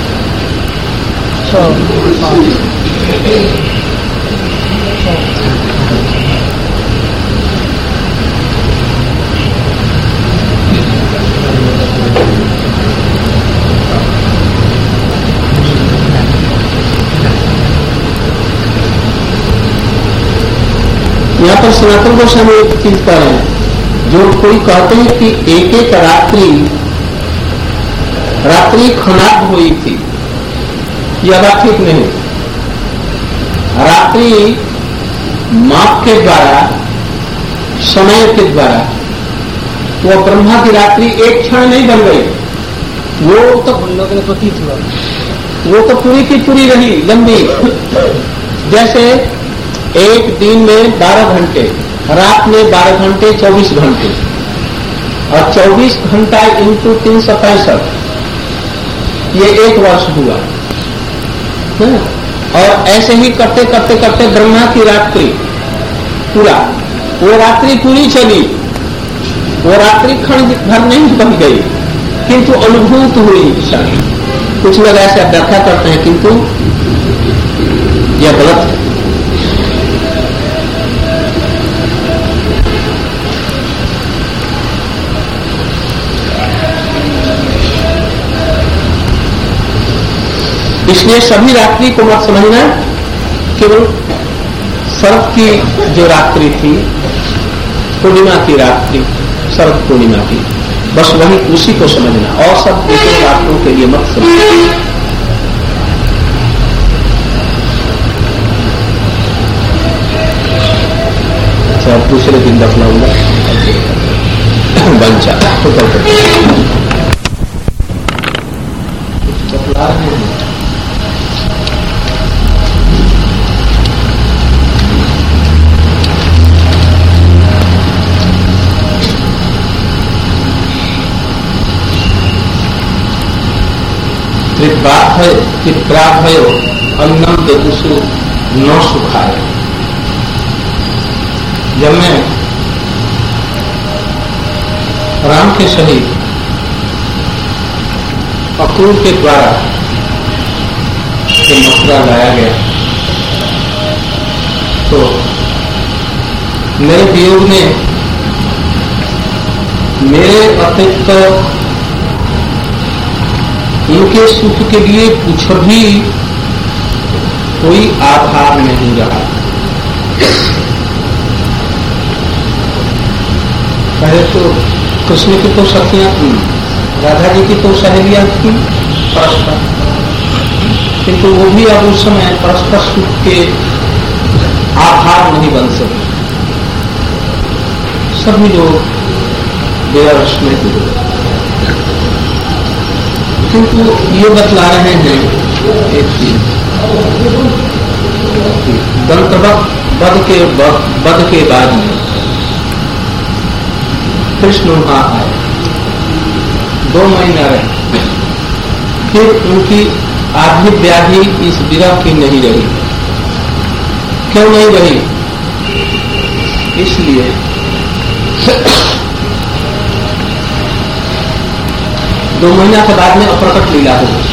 A: यहाँ पर सनातन गोस्वामी एक चीज कर रहे हैं, जो कोई कहते हैं कि एक एक रात्रि रात्रि खनाद हुई थी, यह बात ठीक नहीं। रात्रि माप के द्वारा, समय के द्वारा, वो ब्रह्मा की रात्रि एक क्षण नहीं बन गई, वो तो
B: उन लोगों ने प्रतीत हुआ,
A: वो तो पूरी की पूरी रही लंबी। जैसे एक दिन में बारह घंटे, रात में बारह घंटे, चौबीस घंटे, और चौबीस घंटा इंटू तीन सौ पैंसठ, ये एक वर्ष हुआ है। और ऐसे ही करते करते करते ब्रह्मा की रात्रि पूरा, वो रात्रि पूरी चली, वो रात्रि खंड भर नहीं बन गई, किंतु अनुभूत हुई क्षण। कुछ लोग ऐसे व्याख्या करते हैं, किंतु यह गलत है। इसलिए सभी रात्रि को मत समझना, केवल शरद की जो रात्रि थी, पूर्णिमा की रात्रि, शरद पूर्णिमा की, बस वही उसी को समझना, और सब दूसरे रात्रों के लिए मत समझना। अच्छा, दूसरे दिन बतलाऊंगा बन जाता तो कर बतला रहे हैं। बात है कि प्राभयो अन्नम देदुषु न सुखाय। जब मैं राम के सहित अक्रूर के द्वारा जो मथुरा लाया गया, तो मेरे वियोग में मेरे अतिरिक्त उनके सुख के लिए कुछ भी कोई आधार नहीं रहा। पहले तो कृष्ण की तो सखियां थी, राधा जी की तो सहेलियां थी परस्पर, किंतु वो भी अब उस समय परस्पर सुख के आधार नहीं बन सके। सभी लोग बेरस में हुए, किंतु ये बतला रहे हैं एक चीज, दंतवत वध के वध के बाद में कृष्ण वहां आए, दो महीना रहे, फिर उनकी आधी व्याधि इस विरह की नहीं रही। क्यों नहीं रही? इसलिए दो महीना के बाद में अप्रकट लीला हो गई।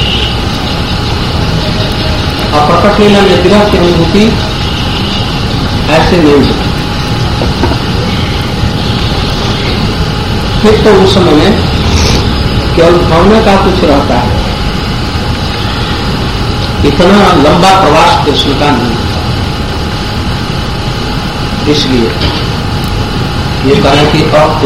A: अप्रकट लीला में विरह की अनुभूति ऐसे नहीं होती। फिर तो उस समय में केवल भावना का कुछ रहता है, इतना लंबा प्रवास कृष्ण का नहीं। इसलिए ये कहें कि अब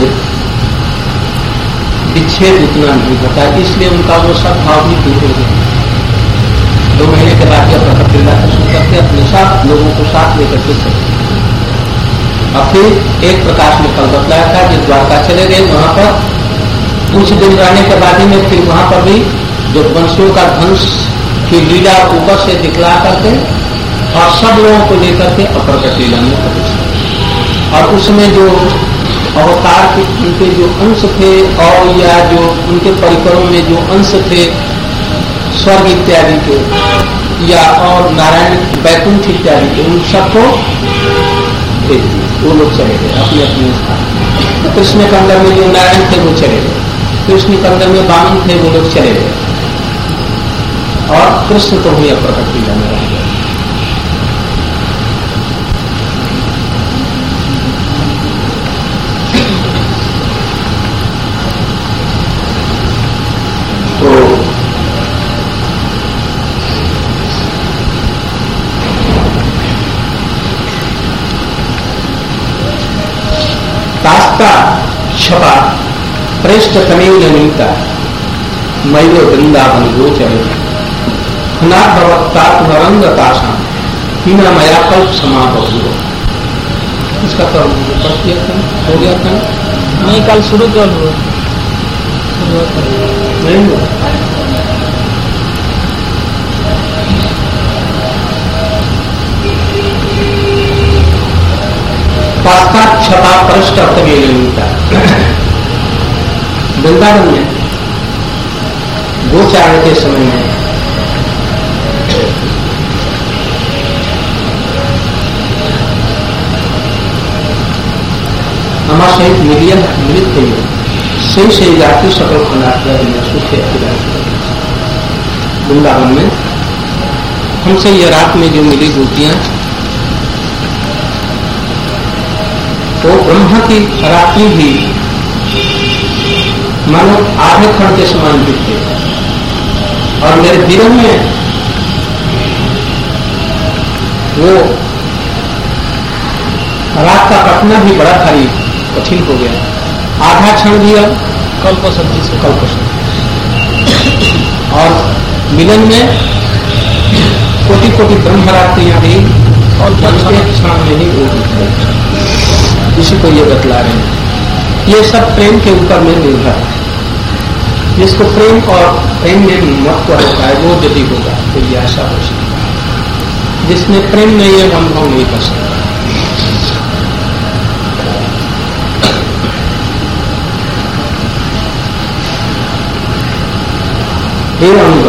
A: विच्छेद उतना नहीं होता, इसलिए उनका वो सब भाव भी दूर हो गया। दो महीने के बाद जब प्रकट लीला कृष्ण करके अपने साथ लोगों को साथ लेकर के चले, और फिर एक प्रकाश में कल बतलाया था कि द्वारका चले गए। वहां पर कुछ दिन रहने के बाद ही में फिर वहां पर भी जो वंशियों का ध्वंस की लीला ऊपर से दिखला करके और सब लोगों को लेकर के अप्रकट लीला में प्रवेश। और उसमें जो अवतार के उनके जो अंश थे और या जो उनके परिकरों में जो अंश थे स्वर्ग इत्यादि के या और नारायण वैकुंठ इत्यादि के, उन सबको भेज दिए। वो लोग चले गए अपने अपने स्थान। कृष्ण के अंदर में जो नारायण थे वो चले गए, कृष्ण के अंदर में वामन थे वो लोग चले गए, और कृष्ण तो ही अप्रकट लीला में रह गए। तो तास्ता छपा प्रेष्ठ तमेव नीता मयो वृंदावन गोचरे भवत्तात्मरंग ताशा हीना मया कल्प समापो। इसका तो हो गया था
B: नहीं, कल शुरू कर लो
A: नहीं हुआ। पास्ता छपा पृष्ठ अर्थमेलनीता। वृंदावन में गोचारण के समय में हमारे सहित मिलियन मिलित थे, सही सही जाति सकल वृंदावन में हमसे ये रात में जो मिली गोपियां, तो ब्रह्मा की रात्रि भी मानो आधे खंड के समान दिखते। और मेरे विरह में वो रात का कटना भी बड़ा भारी कठिन हो गया। आधा क्षण दिया
B: कल्प सब्जी से
A: कल्प और मिलन में कोटि कोटि ब्रह्मरात्रियां भी और क्षण में ही हो गई। इसी को ये बतला रहे हैं। ये सब प्रेम के ऊपर में निर्भर है। जिसको प्रेम और प्रेम में महत्व होता है वो यदि होगा तो ये ऐसा हो सकता है। जिसमें प्रेम नहीं है अनुभव नहीं कर सकता। हे अंग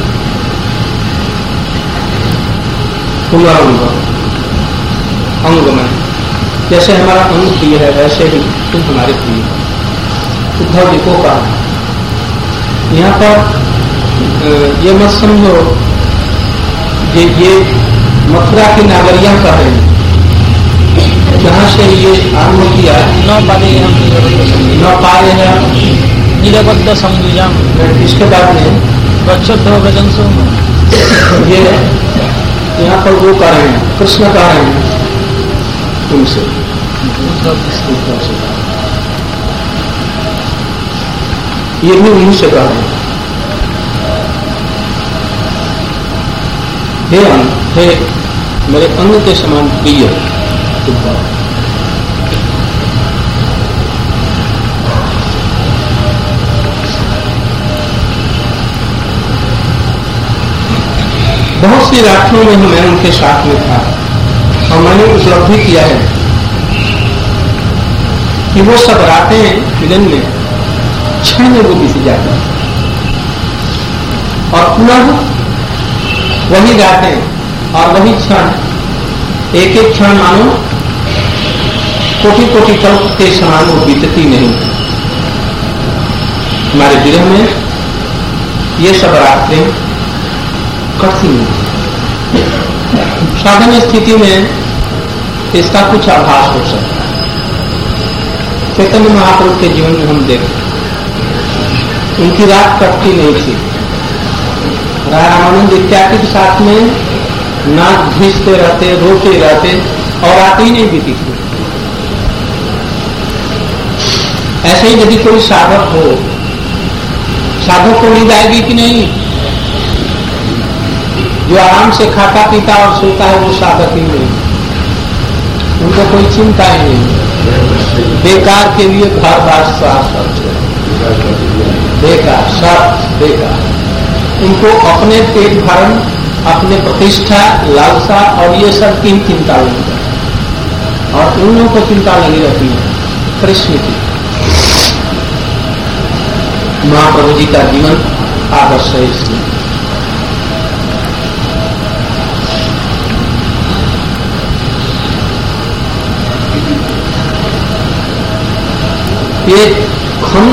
A: तुम्हारा अंग अंग में जैसे हमारा अंग प्रिय है वैसे ही तुम हमारे प्रिय हो। उद्धव जी को कहा। यहाँ पर ये मत समझो ये ये मथुरा की नागरियां कह रही हैं, जहाँ से ये आरम्भ किया
B: न पाले
A: न पाले है
B: निरबद्ध संयुजाम।
A: इसके बाद में
B: रक्षत भजन सो
A: ये यहाँ पर वो कह रहे हैं, कृष्ण कह रहे हैं तुमसे ये भी उन्हीं से कह रहे हैं। हे अंग, हे मेरे अंग के समान प्रिय तुम। बहुत सी रात्रियों में मैं उनके साथ में था और मैंने उपलब्धि किया है कि वो सब रातें मिलन में क्षण में वो बीत जाती है और पुनः वही रातें और वही क्षण, एक एक क्षण मानो कोटि कोटि कल्प के समान वो बीतती नहीं। हमारे विरह में ये सब रातें कटती नहीं। साधन स्थिति में इसका कुछ आभास हो सकता है। चैतन्य महाप्रभु के जीवन में हम देखते उनकी रात कटती नहीं थी। रामानंद इत्यादि के साथ में नाक घींचते रहते, रोते रहते और रात ही नहीं बीती थी। ऐसे ही यदि कोई साधक हो, साधक को नींद आएगी कि नहीं? जो आराम से खाता पीता और सोता है वो साधक ही नहीं, उनको कोई चिंता ही नहीं। बेकार के लिए घर बार श्वास बेकार, सब बेकार। उनको अपने पेट भरण, अपने प्रतिष्ठा, लालसा और ये सब की चिंता लगी है। और उन लोगों को चिंता लगी रहती है कृष्ण की। महाप्रभु जी का जीवन आदर्श है इसमें। ये हम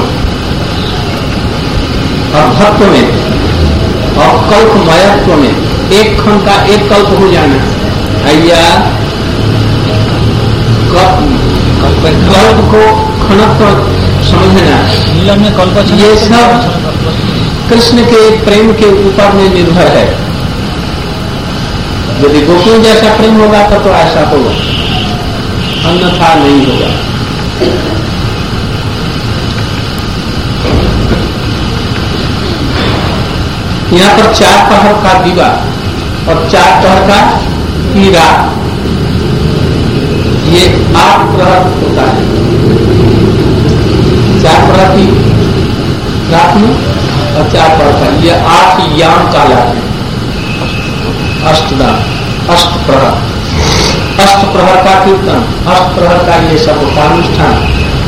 A: अभत्व में और कल्पमयत्व में एक क्षण का एक कल्प हो जाना। अय्या कल्प को क्षणत्व समझना, में कल्प ये सब कृष्ण के प्रेम के ऊपर में निर्भर है। यदि गोकुल जैसा प्रेम होगा तो, तो ऐसा होगा, अन्यथा नहीं होगा। यहाँ पर चार पहर का दीवा और चार पहर का पीड़ा, ये आठ प्रहर होता है। चार प्रहर की रात में और चार प्रहर का, ये आठ याम का लाभ है। अष्टदान, अष्ट प्रहर, अष्ट प्रहर का कीर्तन, अष्ट प्रहर का ये सब का अनुष्ठान।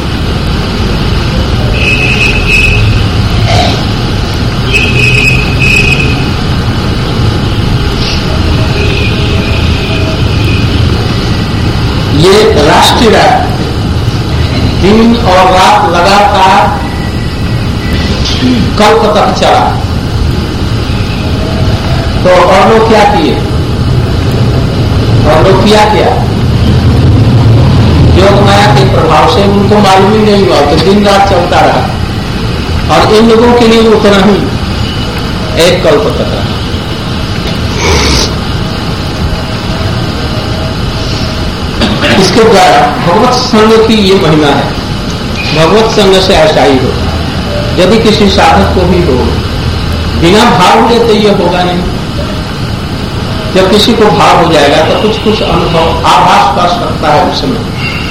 A: ये राष्ट्रीय रात, दिन और रात लगातार कल्प तक चला। तो और लोग क्या किए? और लोग किया क्या? योग माया के प्रभाव से उनको मालूम ही नहीं हुआ तो दिन रात चलता रहा। और इन लोगों के लिए उतना ही एक कल्प तक रहा। इसके द्वारा भगवत संग की ये महिमा है। भगवत संग से ऐसा ही होता है। यदि किसी साधक को भी हो, बिना भाव के तो ये होगा नहीं। जब किसी को भाव हो जाएगा तो कुछ कुछ अनुभव आभास कर सकता है उसमें।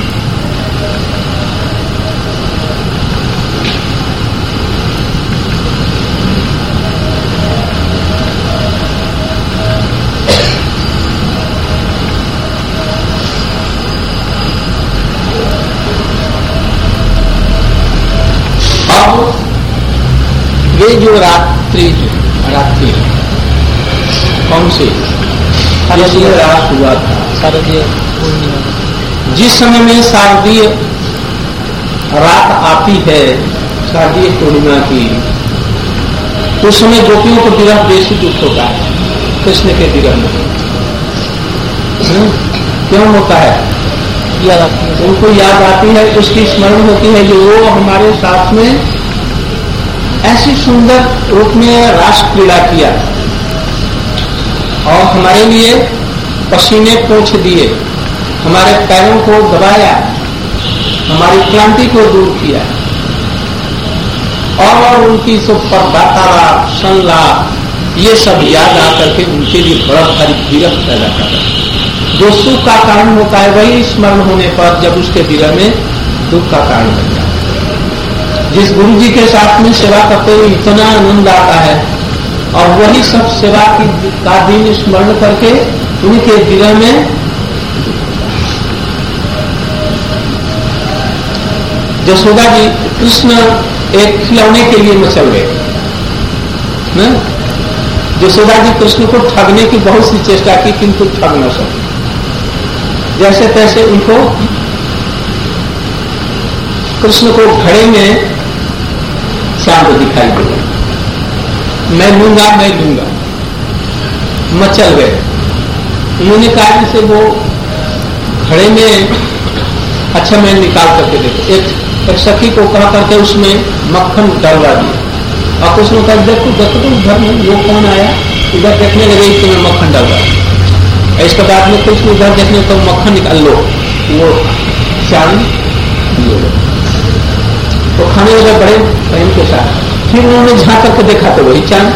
A: ये जो रात्रि रात्रि कौन सी शारदीय रात हुआ था, शारदीय पूर्णिमा, जिस समय में शारदीय रात आती है, शारदीय पूर्णिमा की, उस समय गोपियों को विरह बेसी दुख होता है। कृष्ण के विरह में क्यों होता है? याद आती है, उनको याद आती है, उसकी स्मरण होती है कि वो हमारे साथ में ऐसी सुंदर रूप में रास क्रीड़ा किया और हमारे लिए पसीने पोंछ दिए, हमारे पैरों को दबाया, हमारी क्रांति को दूर किया और उनकी सब वार्तालाप, संलाप, ये सब याद आकर के उनके लिए बड़ा भारी विरह पैदा करता। जो सुख का कारण होता है वही स्मरण होने पर जब उसके विरह में दुख का कारण बन जाता है। जिस गुरु जी के साथ में सेवा करते हुए इतना आनंद आता है और वही सब सेवा की का दिन स्मरण करके उनके विरह में यशोदा जी कृष्ण एक खिलौने के लिए मचल गए ना। यशोदा जी कृष्ण को ठगने की बहुत सी चेष्टा की, किंतु ठग न सके। जैसे तैसे उनको कृष्ण को घड़े में चांद दिखाई दिया, मैं लूंगा मैं लूंगा, मचल गए। उन्होंने कहा से वो घड़े में, अच्छा मैं निकाल करके देखो। एक, एक सखी को कहा करके उसमें मक्खन डलवा दिया और उसने कहा देखो देखो तो घर में वो कौन आया, इधर देखने लगे कि मैं मक्खन डलवा। इसके बाद में कुछ उधर देखने तो मक्खन निकाल लो, वो चांद लो तो खाने लगे बड़े प्रेम के साथ। फिर उन्होंने झांक करके देखा तो वही चांद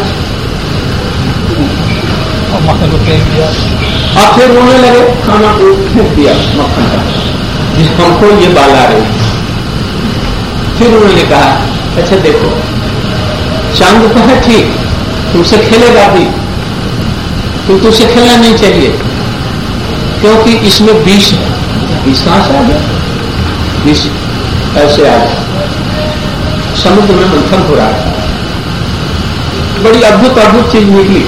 B: और मक्खन को फेंक दिया
A: और फिर रोने लगे, खाना को फेंक दिया मक्खन का, हमको ये बाल आ रही। फिर उन्होंने कहा अच्छा देखो चांद तो है ठीक, तुमसे खेलेगा भी, तो तुमसे खेलना नहीं चाहिए क्योंकि इसमें विष है। विष कहां से आ गया? विष ऐसे आ गया, समुद्र में मंथन हो रहा था, बड़ी अद्भुत अद्भुत चीज निकली।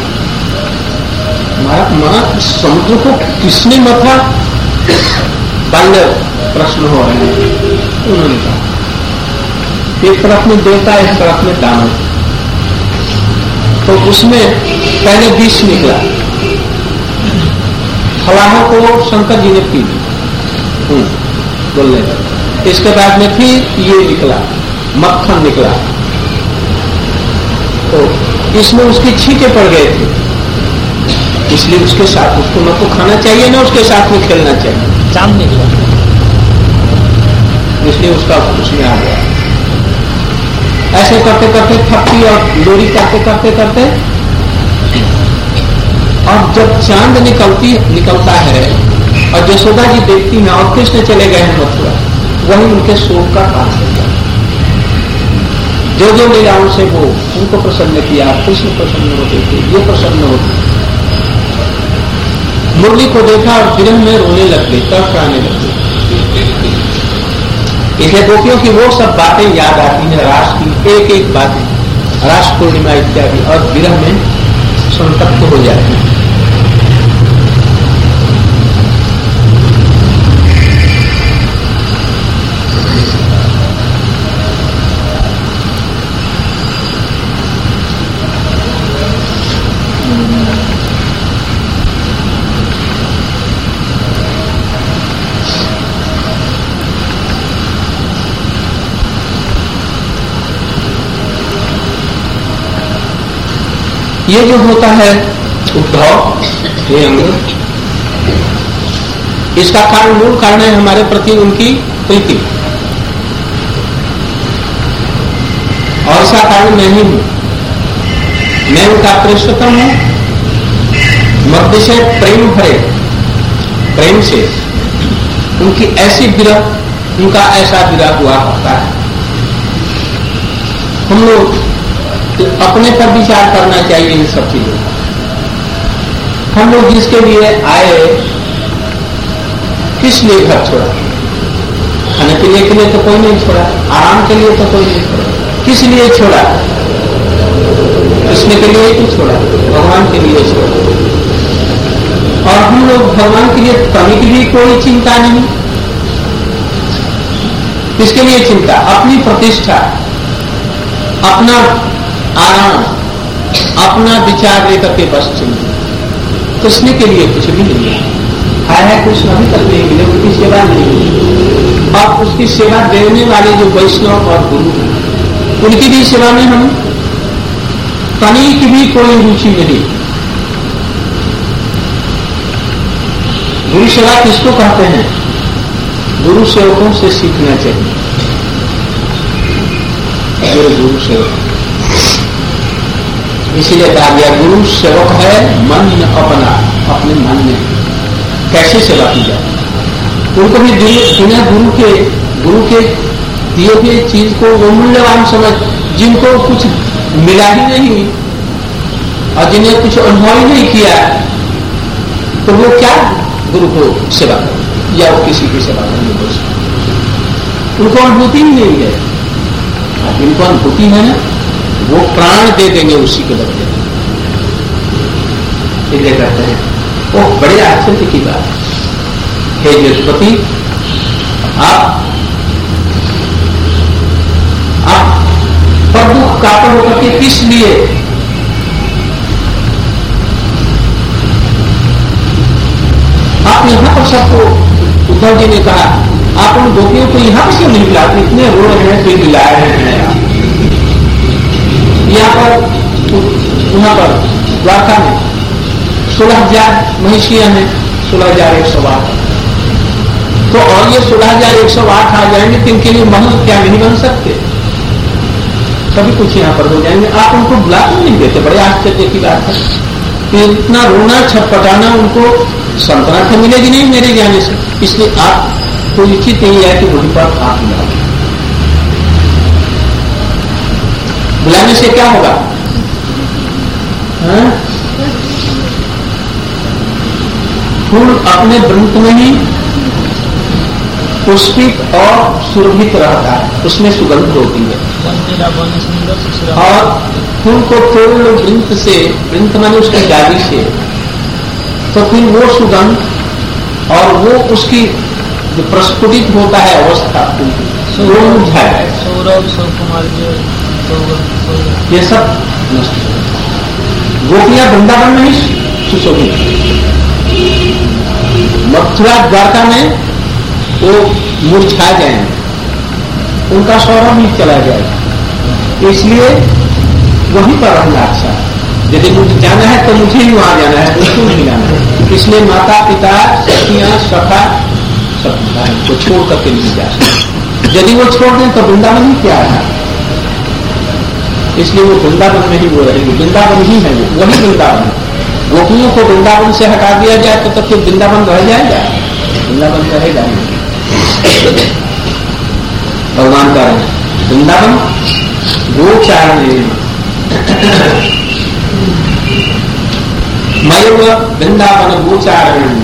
A: मां समुद्र को किसने मथा? बाल्य प्रश्न हो रहे हैं। उन्होंने कहा एक तरफ में देवता, एक तरफ में दानव, तो उसमें पहले विष निकला, फलाहों को शंकर जी ने पी ली बोलने का। इसके बाद में फिर ये निकला, मक्खन निकला, तो इसमें उसकी छींटे पड़ गए थे, इसलिए उसके साथ उसको न तो खाना चाहिए ना उसके साथ में खेलना चाहिए।
B: चांद निकला,
A: इसलिए उसका उसमें आ गया। ऐसे करते करते थपकी और डोरी करते करते करते और जब चांद निकलती निकलता है और यशोदा जी देखती हैं और कृष्ण चले गए हैं मथुरा, वही उनके शोक का कारण हो गया। जो जो लीलाओं से वो उनको प्रसन्न किया, कृष्ण प्रसन्न होते थे, ये प्रसन्न होते। मुरली को देखा और विरह में रोने लग गए, तड़फड़ाने लग गए। इसे गोपियों की वो सब बातें याद आती हैं, रास की एक एक बातें, रास पूर्णिमा इत्यादि, और विरह में संतप्त हो जाती है। ये जो होता है उद्धव, ये अंग, इसका कारण, मूल कारण है हमारे प्रति उनकी प्रीति, और इसका कारण मैं ही हूं। मैं उनका प्रेष्ठतम हूं, मध्य से प्रेम भरे, प्रेम से उनकी ऐसी विरह, उनका ऐसा विरह हुआ होता है। हम लोग अपने पर विचार करना चाहिए इन सब चीजों का। हम लोग जिसके लिए आए, किस लिए घर छोड़ा? खाने पीने के लिए तो कोई नहीं छोड़ा, आराम के लिए तो कोई नहीं छोड़ा। किस लिए छोड़ा? कृष्ण के लिए ही छोड़ा, भगवान के लिए छोड़ा। और हम लोग भगवान के लिए कमी की भी कोई चिंता नहीं। किसके लिए चिंता? अपनी प्रतिष्ठा, अपना आराम, अपना विचार लेकर के बस चिंता। कृष्ण के लिए कुछ भी नहीं है। आया है कृष्ण अभी तक नहीं मिले, उनकी सेवा नहीं मिली। और उसकी सेवा देने वाले जो वैष्णव और गुरु हैं, उनकी भी सेवा में हम कहीं की भी कोई रुचि नहीं। गुरु सेवा किसको कहते हैं? गुरु सेवकों से सीखना चाहिए। गुरु गुरु सेवक, इसीलिए कहा गया गुरु सेवक है मन अपना, अपने मन में कैसे सेवा की जाए। उनको भी बिना गुरु के, गुरु के दिए हुए चीज को वो मूल्यवान समझ, जिनको कुछ मिला ही नहीं और जिन्हें कुछ अनुभव ही नहीं किया, तो वो क्या गुरु को सेवा करें या वो किसी की सेवा करने को। उनको अनुभूति ही नहीं है। जिनको अनुभूति है ना, वो प्राण दे देंगे उसी के बदले। इसलिए कहते हैं वो बड़े आश्चर्य की बात है। हे बृहस्पति, आप आप पर दुख कातर होकर के किस लिए आप यहां पर सबको, उद्धव जी ने कहा आप उन गोपियों को यहां पर क्यों नहीं बुलाते, इतने रो रहे हैं, फिर बुला रहे हैं। यहां पर वहां पर द्वारका में सोलह हजार महिषियां हैं, सोलह हजार एक सौ आठ। तो और ये सोलह हजार एक सौ आठ आ जाएंगे तो इनके लिए महल क्या नहीं बन सकते, सभी कुछ यहां पर हो जाएंगे। आप उनको बुला क्यों नहीं देते, बड़े आश्चर्य की बात है। कि इतना रोना छटपटाना उनको संतना तो मिलेगी नहीं मेरे जाने से, इसलिए आप को उचित यही है कि वहीं पर आप बुलाओ। बुलाने से क्या होगा, फूल अपने वृंत में ही पुष्पित और सुरभित रहता है, उसमें सुगंध होती है। और फूल को तोड़ लो वृंत से, वृंत माने उसकी डाली से, तो फिर वो सुगंध और वो उसकी जो प्रस्फुटित होता है अवस्था वो मुरझा जाए।
B: सौरभ कुमार
A: ये सब नष्ट हो। गोपियां वृंदावन में ही सुशोभित, मथुरा द्वारका में वो मुरझा जाएंगे, उनका सौरभ ही चला जाएगा। इसलिए वहीं पर रहना अच्छा है। यदि मुझे जाना है तो मुझे ही वहां जाना है, उसको नहीं जाना है। इसलिए माता पिता सखियां सखा सब को छोड़ करके नहीं जा सकते। यदि वो छोड़ दें तो वृंदावन ही क्या है, इसलिए वो वृंदावन में ही वो रहेंगे। वृंदावन ही है वो, वही वृंदावन। गोपियों को वृंदावन से हटा दिया जाए तो तब फिर वृंदावन रह जाएगा, वृंदावन रहेगा नहीं। भगवान का वृंदावन गोचारण मयूर वृंदावन गोचारण,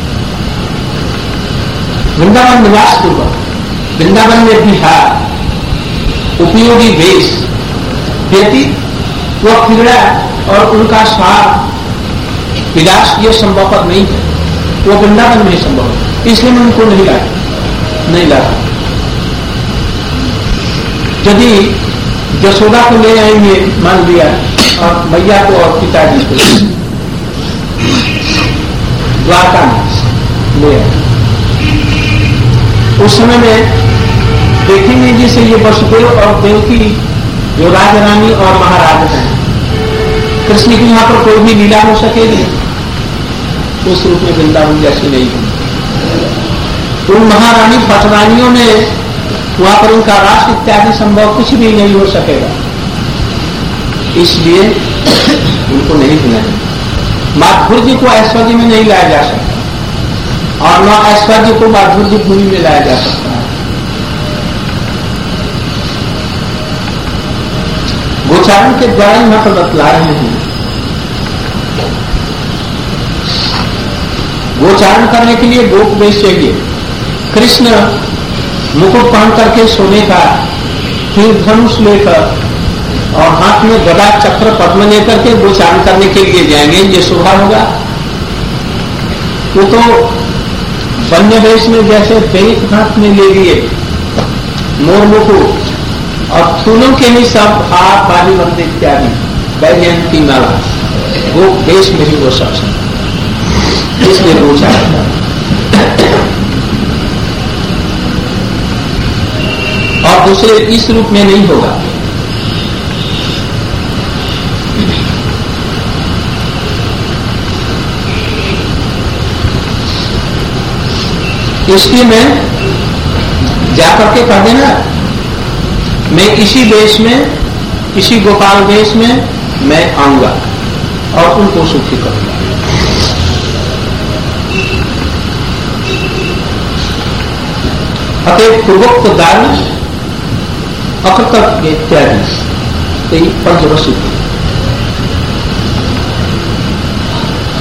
A: वृंदावन निवास पूर्वक, वृंदावन में विहार उपयोगी वेश व्यक्ति वह क्रीड़ा और उनका स्वाद विलास ये संभवपद नहीं है, वो वृंदावन में ही संभव है। इसलिए मैं उनको नहीं ला नहीं ला यदि यशोदा को ले आएंगे मान लिया और मैया को और पिताजी को द्वारका में ले आए, उस समय में देखेंगे जैसे ये वसुदेव और देवकी जो राजा रानी और महाराज हैं, कृष्ण की यहां पर कोई भी लीला हो सकेगी उस रूप में वृंदावन जैसी नहीं होगी। उन महारानी पटरानियों ने वहां पर उनका राष्ट्र इत्यादि संभव कुछ भी नहीं हो सकेगा, इसलिए उनको नहीं बुलाएंगे। माधुर्य को ऐश्वर्य में नहीं लाया जा सकता और न ऐश्वर्य को माधुर्य भूमि में लाया जा सकता है। गोचारण के द्वारा यहां पर बतला रहे हैं, गोचारण करने के लिए गोप वेश चाहिए। कृष्ण मुकुट पहन करके सोने का, फिर धनुष लेकर और हाथ में गदा चक्र पद्म लेकर के गोचारण करने के लिए जाएंगे, ये शोभा होगा। वो तो वन्य वेश में जैसे पेट हाथ में ले लिए मोर मुकुट और फूलों के ही सब हाथ बाली बंद इत्यादि वैजयंती माला, वो वेश में ही वो सक्षम, इसलिए गोचारण। और दूसरे इस रूप में नहीं होगा। इसलिए मैं जाकर के कह देना मैं इसी देश में, इसी गोपाल देश में मैं आऊंगा और उनको सुखी करूंगा। अतः पूर्वोक्त दान अकृतज्ञ इत्यादि पंचवसु,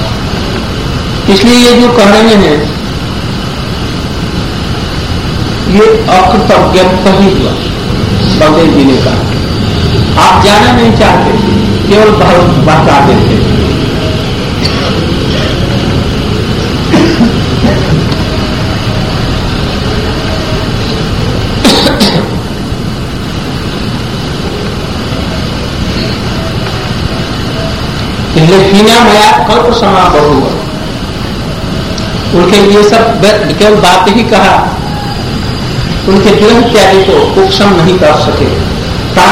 A: इसलिए ये जो कह रहे हैं ये अकृतज्ञता ही हुआ। बलदेव जी ने कहा आप जाना नहीं चाहते, केवल बहका देते। इसलिए हीना मया कल्प समा बहु, उनके लिए सब केवल बात ही कहा, उनके देह इत्यादि को उपशम नहीं कर सके। ता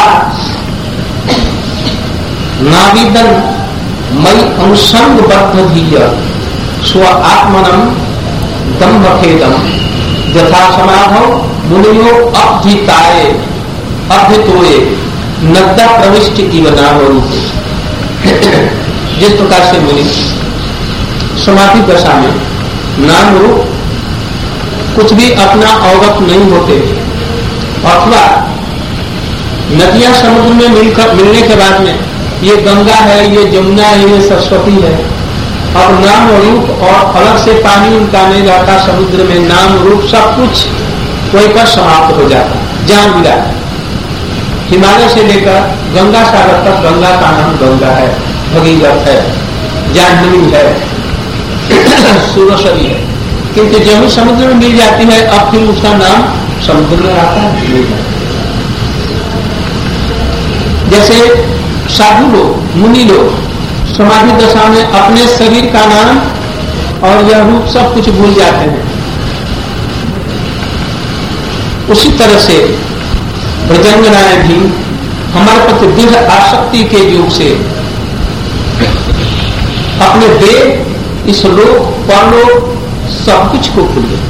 A: नाविदन मई अनुसंग बद्ध धीय स्व आत्मनम दम्भ खेदम यथा समाधव मुनियो अब्धिताए अब्धितोए नद्दा प्रविष्ट इव नामरूप। जिस प्रकार से मुनि समाधि दशा में नाम रूप कुछ भी अपना अवगत नहीं होते, अथवा नदियां समुद्र में मिलकर मिलने के बाद में ये गंगा है, ये जमुना है, ये सरस्वती है, अब नाम रूप और अलग से पानी उनका नहीं रहता, समुद्र में नाम रूप सब कुछ कोई पर समाप्त हो जाता। जान मिला हिमालय से लेकर गंगा सागर तक, गंगा का नाम गंगा है, भगीरथ है, जाह्नवी है, सुरसरी है, क्योंकि जब समुद्र में मिल जाती है अब फिर उसका नाम समुद्र में आता है। जैसे साधु लोग, मुनि लोग समाधि दशा में अपने शरीर का नाम और यह रूप सब कुछ भूल जाते हैं। उसी तरह से भजंगनाएं भी हमारे प्रति दृढ़ आसक्ति के योग से अपने देह, इस लोक परलोक सब कुछ को भूल गए।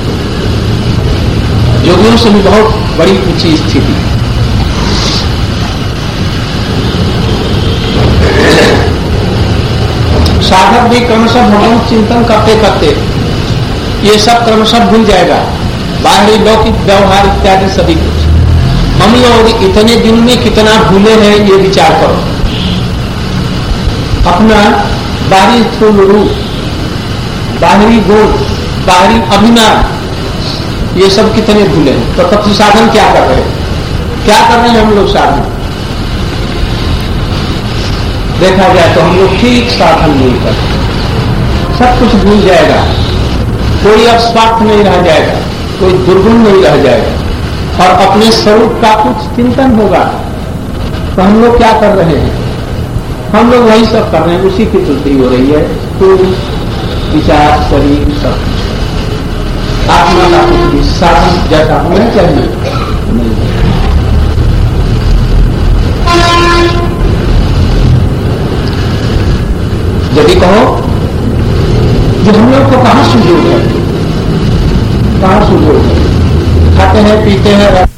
A: योगियों से भी बहुत बड़ी ऊंची स्थिति। साधक भी क्रमशः भगवान चिंतन करते करते ये सब क्रमशः भूल जाएगा, बाहरी लौकिक व्यवहार इत्यादि सभी कुछ। हम लोग इतने दिन में कितना भूले हैं ये विचार करो। अपना बाहरी स्थूल रूप, बाहरी गुण, बाहरी अभिमान, ये सब कितने भूले हैं। तो तब साधन क्या कर रहे हैं, क्या कर रहे हैं हम लोग साधन? देखा जाए तो हम लोग ठीक साधन नहीं करते, सब कुछ भूल जाएगा, कोई अब स्वार्थ नहीं रह जाएगा, कोई दुर्गुण नहीं रह जाएगा और अपने स्वरूप का कुछ चिंतन होगा। तो हम लोग क्या कर रहे हैं? हम लोग वही सब कर रहे हैं, उसी की त्रुटि हो रही है। तो विचार, शरीर, सब आत्मा का कुछ भी साधन जैसा होना चाहिए नहीं। यदि कहो जो हम लोग को कहां सुयोग है, कहां सुयोग है? खाते हैं, पीते हैं,